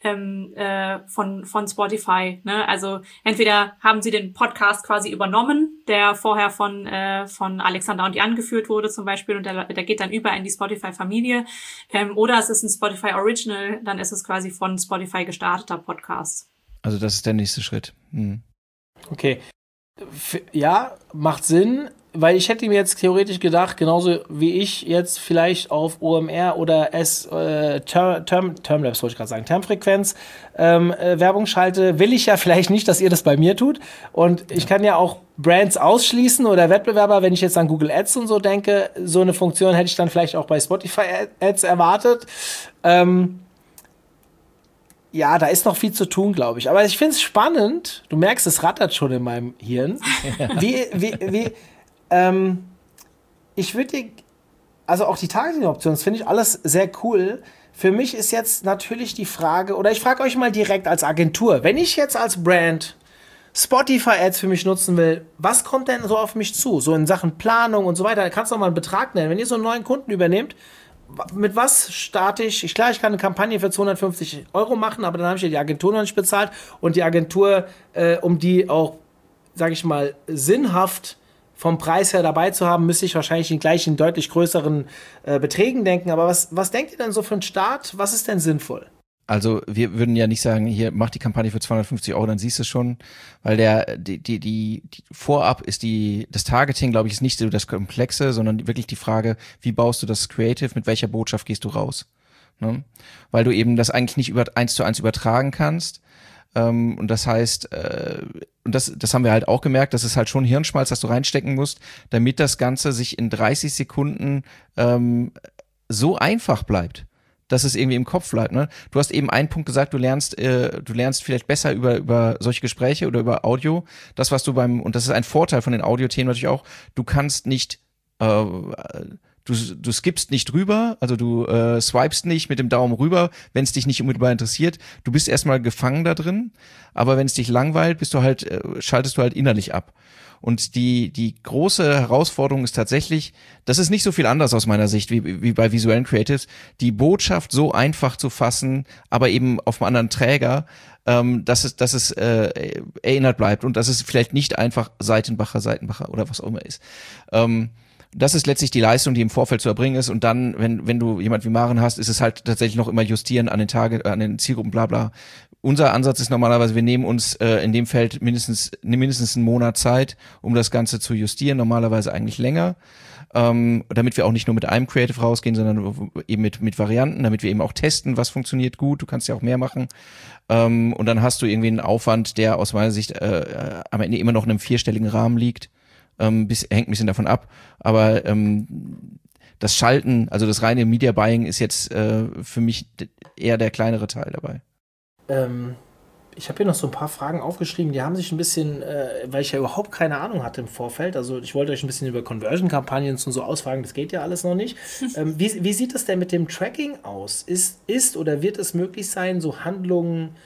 von Spotify, ne? Also entweder haben sie den Podcast quasi übernommen, der vorher von Alexander und Jan geführt wurde zum Beispiel und der geht dann über in die Spotify-Familie, oder es ist ein Spotify Original, dann ist es quasi von Spotify gestarteter Podcast.
Also das ist der nächste Schritt.
Okay. Ja, macht Sinn. weil ich hätte mir jetzt theoretisch gedacht, genauso wie ich jetzt vielleicht auf OMR oder Termlabs wollte ich gerade sagen, Termfrequenz Werbung schalte, will ich ja vielleicht nicht, dass ihr das bei mir tut. Und ich kann ja auch Brands ausschließen oder Wettbewerber, wenn ich jetzt an Google Ads und so denke. So eine Funktion hätte ich dann vielleicht auch bei Spotify Ads erwartet. Ja, da ist noch viel zu tun, glaube ich. Aber ich finde es spannend. Du merkst, es rattert schon in meinem Hirn. Ich würde dir, also auch die Targeting-Optionen, das finde ich alles sehr cool. Für mich ist jetzt natürlich die Frage, oder ich frage euch mal direkt als Agentur, wenn ich jetzt als Brand Spotify-Ads für mich nutzen will, was kommt denn so auf mich zu? So in Sachen Planung und so weiter. Da kannst du auch mal einen Betrag nennen. Wenn ihr so einen neuen Kunden übernehmt, mit was starte ich? Klar, ich kann eine Kampagne für 250 € machen, aber dann habe ich ja die Agentur noch nicht bezahlt. Und die Agentur, um die auch, sage ich mal, sinnhaft vom Preis her dabei zu haben, müsste ich wahrscheinlich in gleichen, deutlich größeren Beträgen denken. Aber was denkt ihr denn so für einen Start? Was ist denn sinnvoll?
Also wir würden ja nicht sagen, hier mach die Kampagne für 250 €, dann siehst du es schon, weil die vorab ist das Targeting, glaube ich, ist nicht so das Komplexe, sondern wirklich die Frage, wie baust du das Creative, mit welcher Botschaft gehst du raus, ne? Weil du eben das eigentlich nicht 1:1 übertragen kannst. Und das heißt, und das haben wir halt auch gemerkt, das ist halt schon Hirnschmalz, das du reinstecken musst, damit das Ganze sich in 30 Sekunden so einfach bleibt, dass es irgendwie im Kopf bleibt, ne? Du hast eben einen Punkt gesagt, du lernst vielleicht besser über solche Gespräche oder über Audio. Das, was du und das ist ein Vorteil von den Audiothemen natürlich auch, du kannst nicht, du skippst nicht rüber, also du swipest nicht mit dem Daumen rüber, wenn es dich nicht unmittelbar interessiert. Du bist erstmal gefangen da drin, aber wenn es dich langweilt, schaltest du halt innerlich ab. Und die große Herausforderung ist tatsächlich, das ist nicht so viel anders aus meiner Sicht wie bei visuellen Creatives, die Botschaft so einfach zu fassen, aber eben auf einem anderen Träger, dass es erinnert bleibt und dass es vielleicht nicht einfach Seitenbacher oder was auch immer ist. Das ist letztlich die Leistung, die im Vorfeld zu erbringen ist. Und dann, wenn du jemand wie Maren hast, ist es halt tatsächlich noch immer justieren an den Zielgruppen, bla bla. Unser Ansatz ist normalerweise, wir nehmen uns in dem Feld mindestens einen Monat Zeit, um das Ganze zu justieren, normalerweise eigentlich länger, damit wir auch nicht nur mit einem Creative rausgehen, sondern eben mit Varianten, damit wir eben auch testen, was funktioniert gut, du kannst ja auch mehr machen. Und dann hast du irgendwie einen Aufwand, der aus meiner Sicht am Ende immer noch in einem 4-stelligen Rahmen liegt. Hängt ein bisschen davon ab, aber das Schalten, also das reine Media Buying ist jetzt für mich eher der kleinere Teil dabei.
Ich habe hier noch so ein paar Fragen aufgeschrieben, die haben sich ein bisschen, weil ich ja überhaupt keine Ahnung hatte im Vorfeld, also ich wollte euch ein bisschen über Conversion-Kampagnen und so ausfragen, das geht ja alles noch nicht. Wie sieht es denn mit dem Tracking aus? Ist oder wird es möglich sein, so Handlungen,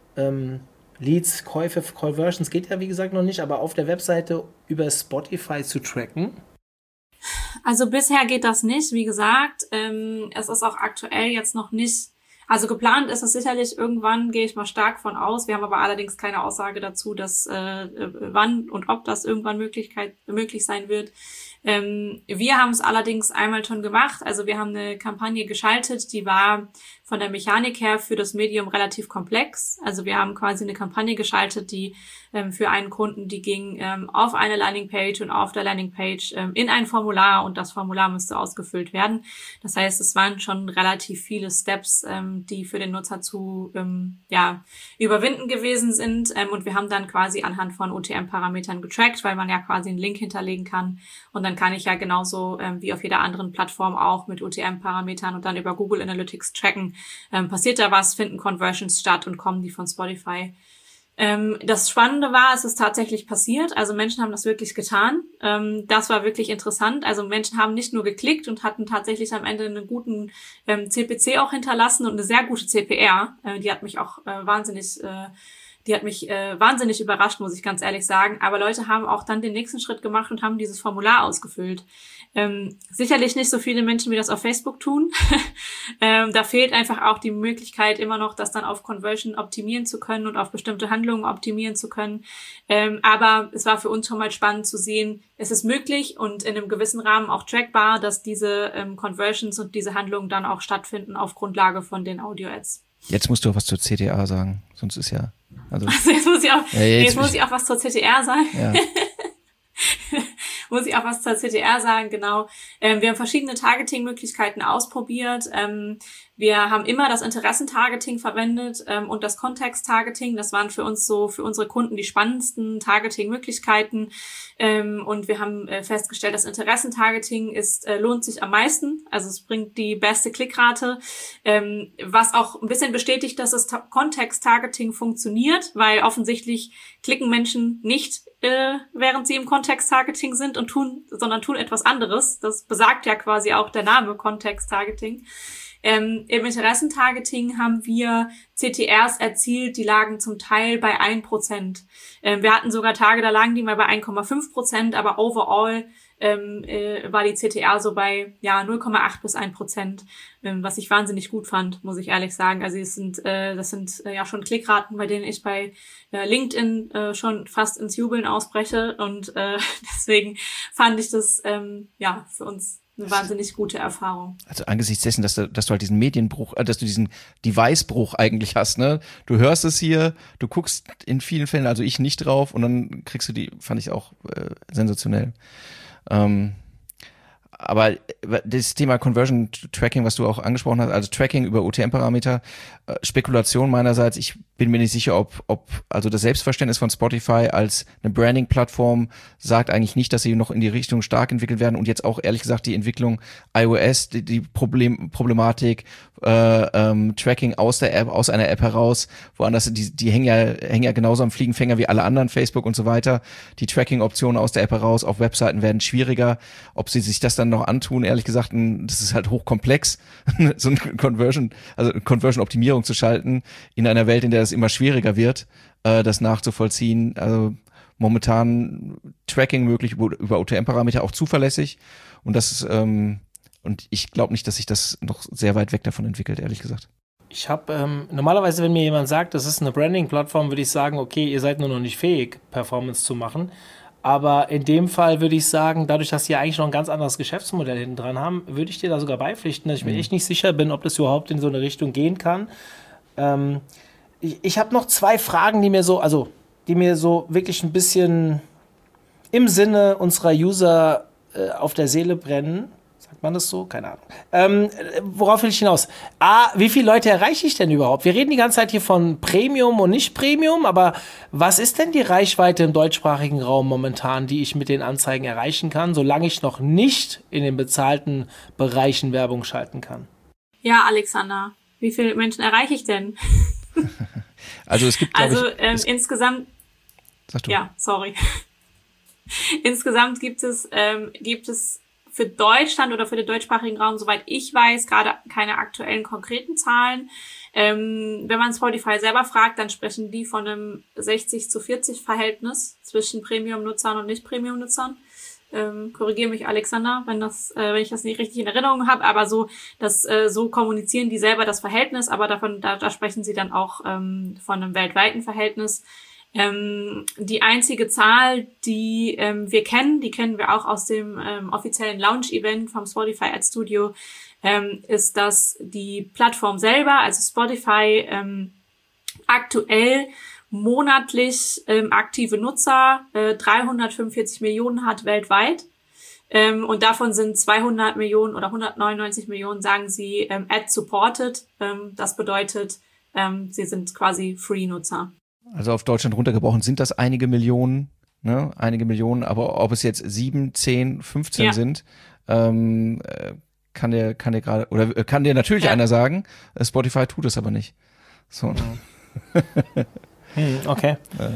Leads, Käufe, Conversions geht ja wie gesagt noch nicht, aber auf der Webseite über Spotify zu tracken?
Also bisher geht das nicht, wie gesagt. Es ist auch aktuell jetzt noch nicht, also geplant ist es sicherlich irgendwann, gehe ich mal stark von aus. Wir haben aber allerdings keine Aussage dazu, dass wann und ob das irgendwann möglich sein wird. Wir haben es allerdings einmal schon gemacht. Also wir haben eine Kampagne geschaltet, die war von der Mechanik her für das Medium relativ komplex. Also wir haben quasi eine Kampagne geschaltet, die für einen Kunden, die ging auf eine Landingpage und auf der Landingpage in ein Formular und das Formular müsste ausgefüllt werden. Das heißt, es waren schon relativ viele Steps, die für den Nutzer zu überwinden gewesen sind. Und wir haben dann quasi anhand von UTM-Parametern getrackt, weil man ja quasi einen Link hinterlegen kann. Und dann kann ich ja genauso wie auf jeder anderen Plattform auch mit UTM-Parametern und dann über Google Analytics tracken, passiert da was, finden Conversions statt und kommen die von Spotify. Das Spannende war, es ist tatsächlich passiert. Also Menschen haben das wirklich getan. Das war wirklich interessant. Also Menschen haben nicht nur geklickt und hatten tatsächlich am Ende einen guten CPC auch hinterlassen und eine sehr gute CPR. Die hat mich auch wahnsinnig überrascht, muss ich ganz ehrlich sagen. Aber Leute haben auch dann den nächsten Schritt gemacht und haben dieses Formular ausgefüllt. Sicherlich nicht so viele Menschen, wie das auf Facebook tun. Da fehlt einfach auch die Möglichkeit immer noch, das dann auf Conversion optimieren zu können und auf bestimmte Handlungen optimieren zu können. Aber es war für uns schon mal spannend zu sehen, es ist möglich und in einem gewissen Rahmen auch trackbar, dass diese Conversions und diese Handlungen dann auch stattfinden auf Grundlage von den Audio-Ads.
Jetzt musst du auch was zur CTA sagen, sonst ist ja... Also
jetzt muss ich auch was zur CTR sagen. Ja. muss ich auch was zur CTR sagen, genau. Wir haben verschiedene Targeting-Möglichkeiten ausprobiert. Wir haben immer das Interessentargeting verwendet und das Kontext-Targeting. Das waren für uns so, für unsere Kunden die spannendsten Targeting-Möglichkeiten. Und wir haben festgestellt, das Interessentargeting lohnt sich am meisten. Also es bringt die beste Klickrate, was auch ein bisschen bestätigt, dass das Kontext-Targeting funktioniert, weil offensichtlich klicken Menschen nicht, während sie im Kontext-Targeting sind sondern tun etwas anderes. Das besagt ja quasi auch der Name Kontext-Targeting. Im Interessentargeting haben wir CTRs erzielt, die lagen zum Teil bei 1%. Wir hatten sogar Tage, da lagen die mal bei 1,5%, aber overall war die CTR so bei 0,8 bis 1%, was ich wahnsinnig gut fand, muss ich ehrlich sagen. Also das sind ja schon Klickraten, bei denen ich bei LinkedIn schon fast ins Jubeln ausbreche und deswegen fand ich das für uns eine wahnsinnig gute Erfahrung.
Also angesichts dessen, dass du halt diesen Medienbruch, dass du diesen Device-Bruch eigentlich hast, ne? Du hörst es hier, du guckst in vielen Fällen, also ich nicht drauf und dann kriegst du fand ich auch sensationell. Aber das Thema Conversion Tracking, was du auch angesprochen hast, also Tracking über UTM-Parameter, Spekulation meinerseits, ich bin mir nicht sicher, ob also das Selbstverständnis von Spotify als eine Branding-Plattform sagt eigentlich nicht, dass sie noch in die Richtung stark entwickelt werden und jetzt auch ehrlich gesagt die Entwicklung iOS, die Problematik, Tracking aus einer App heraus, woanders, die hängen ja genauso am Fliegenfänger wie alle anderen, Facebook und so weiter. Die Tracking-Optionen aus der App heraus auf Webseiten werden schwieriger. Ob sie sich das dann noch antun, ehrlich gesagt, das ist halt hochkomplex, so eine Conversion-Optimierung zu schalten in einer Welt, in der es immer schwieriger wird, das nachzuvollziehen. Also momentan Tracking möglich über OTM-Parameter, auch zuverlässig. Und das ist, und ich glaube nicht, dass sich das noch sehr weit weg davon entwickelt, ehrlich gesagt.
Ich habe normalerweise, wenn mir jemand sagt, das ist eine Branding-Plattform, würde ich sagen, okay, ihr seid nur noch nicht fähig, Performance zu machen. Aber in dem Fall würde ich sagen, dadurch, dass sie eigentlich noch ein ganz anderes Geschäftsmodell hinten dran haben, würde ich dir da sogar beipflichten, dass ich mir echt nicht sicher bin, ob das überhaupt in so eine Richtung gehen kann. Ich habe noch 2 Fragen, die mir so wirklich ein bisschen im Sinne unserer User auf der Seele brennen. Sagt man das so? Keine Ahnung. Worauf will ich hinaus? Wie viele Leute erreiche ich denn überhaupt? Wir reden die ganze Zeit hier von Premium und nicht Premium, aber was ist denn die Reichweite im deutschsprachigen Raum momentan, die ich mit den Anzeigen erreichen kann, solange ich noch nicht in den bezahlten Bereichen Werbung schalten kann?
Ja, Alexander, wie viele Menschen erreiche ich denn?
Also es gibt,
insgesamt.
Sag du.
Ja, sorry. Insgesamt gibt es für Deutschland oder für den deutschsprachigen Raum, soweit ich weiß, gerade keine aktuellen konkreten Zahlen. Wenn man Spotify selber fragt, dann sprechen die von einem 60-40 Verhältnis zwischen Premium-Nutzern und Nicht-Premium-Nutzern. Korrigiere mich, Alexander, wenn ich das nicht richtig in Erinnerung habe, aber so kommunizieren die selber das Verhältnis, aber da sprechen sie dann auch von einem weltweiten Verhältnis. Die einzige Zahl, die wir kennen, die kennen wir auch aus dem offiziellen Launch-Event vom Spotify Ad Studio, ist, dass die Plattform selber, also Spotify, aktuell monatlich aktive Nutzer 345 Millionen hat weltweit. Und davon sind 200 Millionen oder 199 Millionen, sagen sie, Ad-supported. Das bedeutet, sie sind quasi Free-Nutzer.
Also auf Deutschland runtergebrochen sind das einige Millionen, ne? Einige Millionen, aber ob es jetzt 7, 10, 15 sind, kann dir natürlich einer sagen, Spotify tut es aber nicht. So.
Okay.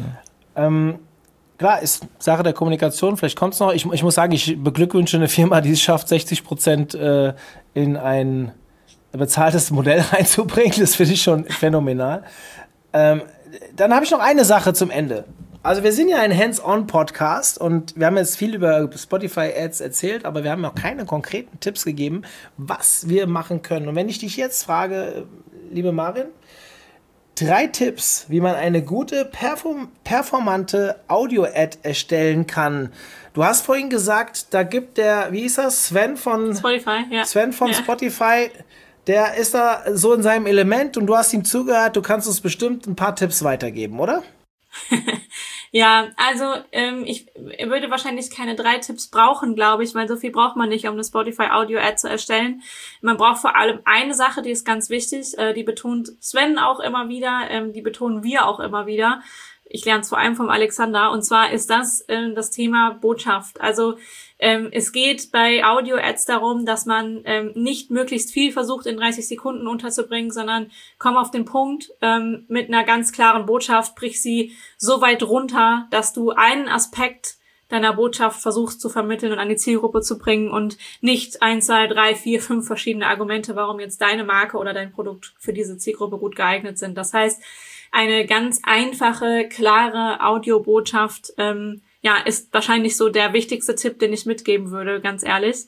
Klar, ist Sache der Kommunikation, vielleicht kommt es noch. Ich muss sagen, ich beglückwünsche eine Firma, die es schafft, 60% in ein bezahltes Modell reinzubringen. Das finde ich schon phänomenal. Dann habe ich noch eine Sache zum Ende. Also wir sind ja ein Hands-on-Podcast und wir haben jetzt viel über Spotify-Ads erzählt, aber wir haben noch keine konkreten Tipps gegeben, was wir machen können. Und wenn ich dich jetzt frage, liebe Marin, 3 Tipps, wie man eine gute, performante Audio-Ad erstellen kann. Du hast vorhin gesagt, da gibt wie hieß das, Sven von Spotify, der ist da so in seinem Element und du hast ihm zugehört, du kannst uns bestimmt ein paar Tipps weitergeben, oder?
Ja, also ich würde wahrscheinlich keine 3 Tipps brauchen, glaube ich, weil so viel braucht man nicht, um eine Spotify Audio Ad zu erstellen. Man braucht vor allem eine Sache, die ist ganz wichtig, die betont Sven auch immer wieder, die betonen wir auch immer wieder. Ich lerne es vor allem vom Alexander, und zwar ist das das Thema Botschaft. Also es geht bei Audio-Ads darum, dass man nicht möglichst viel versucht, in 30 Sekunden unterzubringen, sondern komm auf den Punkt mit einer ganz klaren Botschaft, brich sie so weit runter, dass du einen Aspekt deiner Botschaft versuchst zu vermitteln und an die Zielgruppe zu bringen und nicht 1, 2, 3, 4, 5 verschiedene Argumente, warum jetzt deine Marke oder dein Produkt für diese Zielgruppe gut geeignet sind. Das heißt, eine ganz einfache, klare Audiobotschaft ist wahrscheinlich so der wichtigste Tipp, den ich mitgeben würde, ganz ehrlich.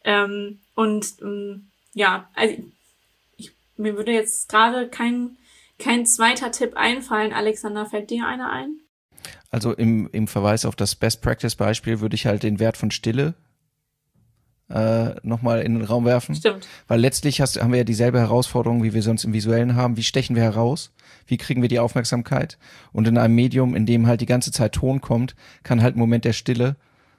Mir würde jetzt gerade kein zweiter Tipp einfallen. Alexander, fällt dir einer ein?
Also im Verweis auf das Best-Practice-Beispiel würde ich halt den Wert von Stille nochmal in den Raum werfen.
Stimmt.
Weil letztlich haben wir ja dieselbe Herausforderung, wie wir sonst im Visuellen haben. Wie stechen wir heraus? Wie kriegen wir die Aufmerksamkeit? Und in einem Medium, in dem halt die ganze Zeit Ton kommt, kann halt ein Moment der Stille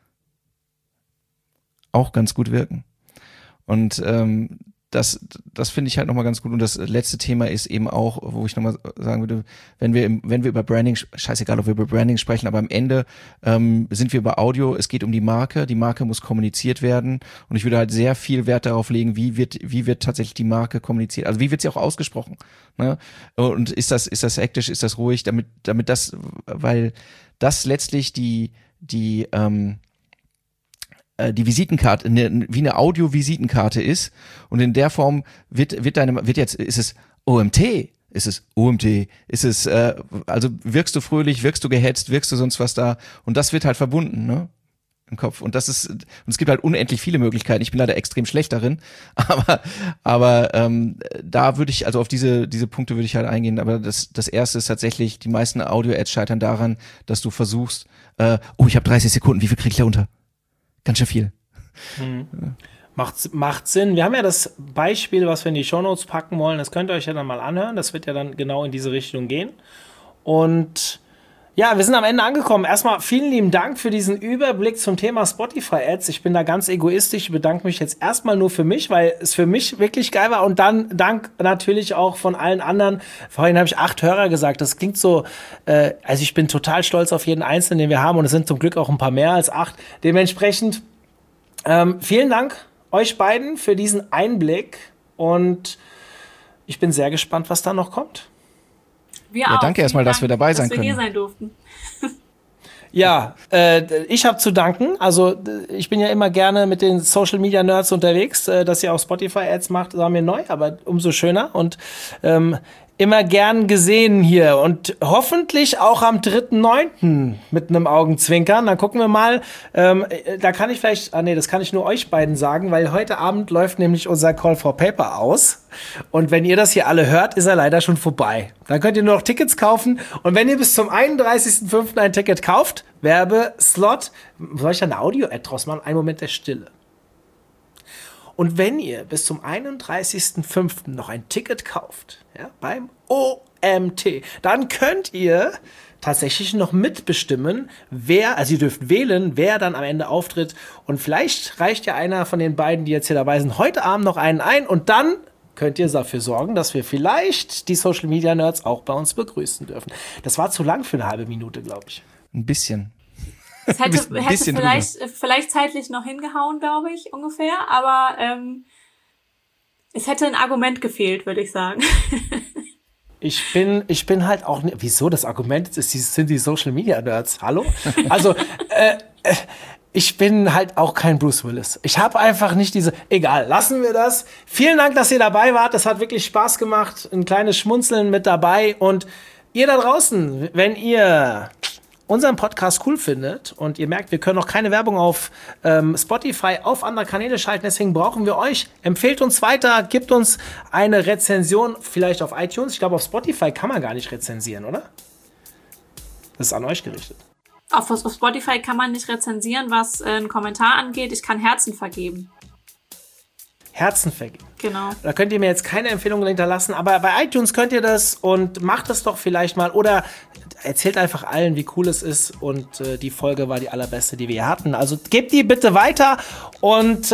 auch ganz gut wirken. Und das finde ich halt nochmal ganz gut. Und das letzte Thema ist eben auch, wo ich nochmal sagen würde, wenn wir über Branding, scheißegal, ob wir über Branding sprechen, aber am Ende sind wir über Audio, es geht um die Marke muss kommuniziert werden, und ich würde halt sehr viel Wert darauf legen, wie wird tatsächlich die Marke kommuniziert, also wie wird sie auch ausgesprochen, ne? Und ist das hektisch, ist das ruhig, damit das, weil das letztlich die Visitenkarte, wie eine Audio-Visitenkarte ist, und in der Form ist es OMT, ist es, also wirkst du fröhlich, wirkst du gehetzt, wirkst du sonst was da, und das wird halt verbunden, ne, im Kopf, und es gibt halt unendlich viele Möglichkeiten, ich bin leider extrem schlecht darin, aber da würde ich, also auf diese Punkte würde ich halt eingehen, aber das erste ist tatsächlich, die meisten Audio-Ads scheitern daran, dass du versuchst, ich habe 30 Sekunden, wie viel krieg ich da unter? Ganz schön viel.
Macht Sinn. Wir haben ja das Beispiel, was wir in die Shownotes packen wollen. Das könnt ihr euch ja dann mal anhören. Das wird ja dann genau in diese Richtung gehen. Und ja, wir sind am Ende angekommen. Erstmal vielen lieben Dank für diesen Überblick zum Thema Spotify-Ads. Ich bin da ganz egoistisch. Ich bedanke mich jetzt erstmal nur für mich, weil es für mich wirklich geil war. Und dann Dank natürlich auch von allen anderen. Vorhin habe ich 8 Hörer gesagt. Das klingt so, also ich bin total stolz auf jeden Einzelnen, den wir haben. Und es sind zum Glück auch ein paar mehr als 8. Dementsprechend vielen Dank euch beiden für diesen Einblick. Und ich bin sehr gespannt, was da noch kommt.
Wir auch.
Danke erstmal, dass wir dabei sein können.
Dass wir hier sein durften.
Ja, ich habe zu danken. Also ich bin ja immer gerne mit den Social Media Nerds unterwegs, dass ihr auch Spotify Ads macht, war mir neu, aber umso schöner und immer gern gesehen hier und hoffentlich auch am 3.9. mit einem Augenzwinkern. Dann gucken wir mal, da kann ich vielleicht, das kann ich nur euch beiden sagen, weil heute Abend läuft nämlich unser Call for Paper aus. Und wenn ihr das hier alle hört, ist er leider schon vorbei. Dann könnt ihr nur noch Tickets kaufen. Und wenn ihr bis zum 31.05. ein Ticket kauft, Werbeslot, soll ich da eine Audio-Ad draus machen? Ein Moment der Stille. Und wenn ihr bis zum 31.05. noch ein Ticket kauft, ja, beim OMT, dann könnt ihr tatsächlich noch mitbestimmen, also ihr dürft wählen, wer dann am Ende auftritt. Und vielleicht reicht ja einer von den beiden, die jetzt hier dabei sind, heute Abend noch einen ein. Und dann könnt ihr dafür sorgen, dass wir vielleicht die Social Media Nerds auch bei uns begrüßen dürfen. Das war zu lang für eine halbe Minute, glaube ich.
Ein bisschen.
Es hätte vielleicht zeitlich noch hingehauen, glaube ich, ungefähr. Aber es hätte ein Argument gefehlt, würde ich sagen.
Ich bin halt auch, wieso das Argument sind die Social Media Nerds? Hallo? Also, ich bin halt auch kein Bruce Willis. Ich habe einfach nicht egal, lassen wir das. Vielen Dank, dass ihr dabei wart. Das hat wirklich Spaß gemacht. Ein kleines Schmunzeln mit dabei. Und ihr da draußen, wenn ihr unseren Podcast cool findet und ihr merkt, wir können noch keine Werbung auf Spotify, auf andere Kanäle schalten, deswegen brauchen wir euch. Empfehlt uns weiter, gebt uns eine Rezension, vielleicht auf iTunes. Ich glaube, auf Spotify kann man gar nicht rezensieren, oder? Das ist an euch gerichtet.
Auf Spotify kann man nicht rezensieren, was einen Kommentar angeht. Ich kann Herzen vergeben.
Herzen vergeben.
Genau.
Da könnt ihr mir jetzt keine Empfehlung hinterlassen, aber bei iTunes könnt ihr das und macht das doch vielleicht mal. Oder erzählt einfach allen, wie cool es ist und die Folge war die allerbeste, die wir hatten. Also gebt die bitte weiter und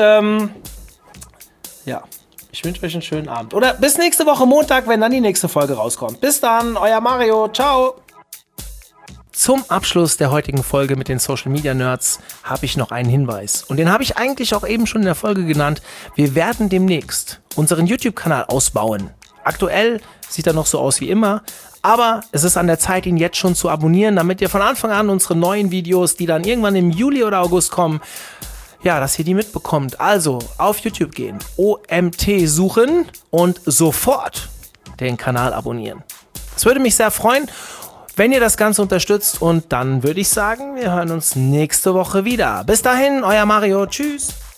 ja, ich wünsche euch einen schönen Abend. Oder bis nächste Woche Montag, wenn dann die nächste Folge rauskommt. Bis dann, euer Mario. Ciao. Zum Abschluss der heutigen Folge mit den Social Media Nerds habe ich noch einen Hinweis. Und den habe ich eigentlich auch eben schon in der Folge genannt. Wir werden demnächst unseren YouTube-Kanal ausbauen. Aktuell sieht er noch so aus wie immer. Aber es ist an der Zeit, ihn jetzt schon zu abonnieren, damit ihr von Anfang an unsere neuen Videos, die dann irgendwann im Juli oder August kommen, ja, dass ihr die mitbekommt. Also auf YouTube gehen, OMT suchen und sofort den Kanal abonnieren. Das würde mich sehr freuen, wenn ihr das Ganze unterstützt. Und dann würde ich sagen, wir hören uns nächste Woche wieder. Bis dahin, euer Mario. Tschüss.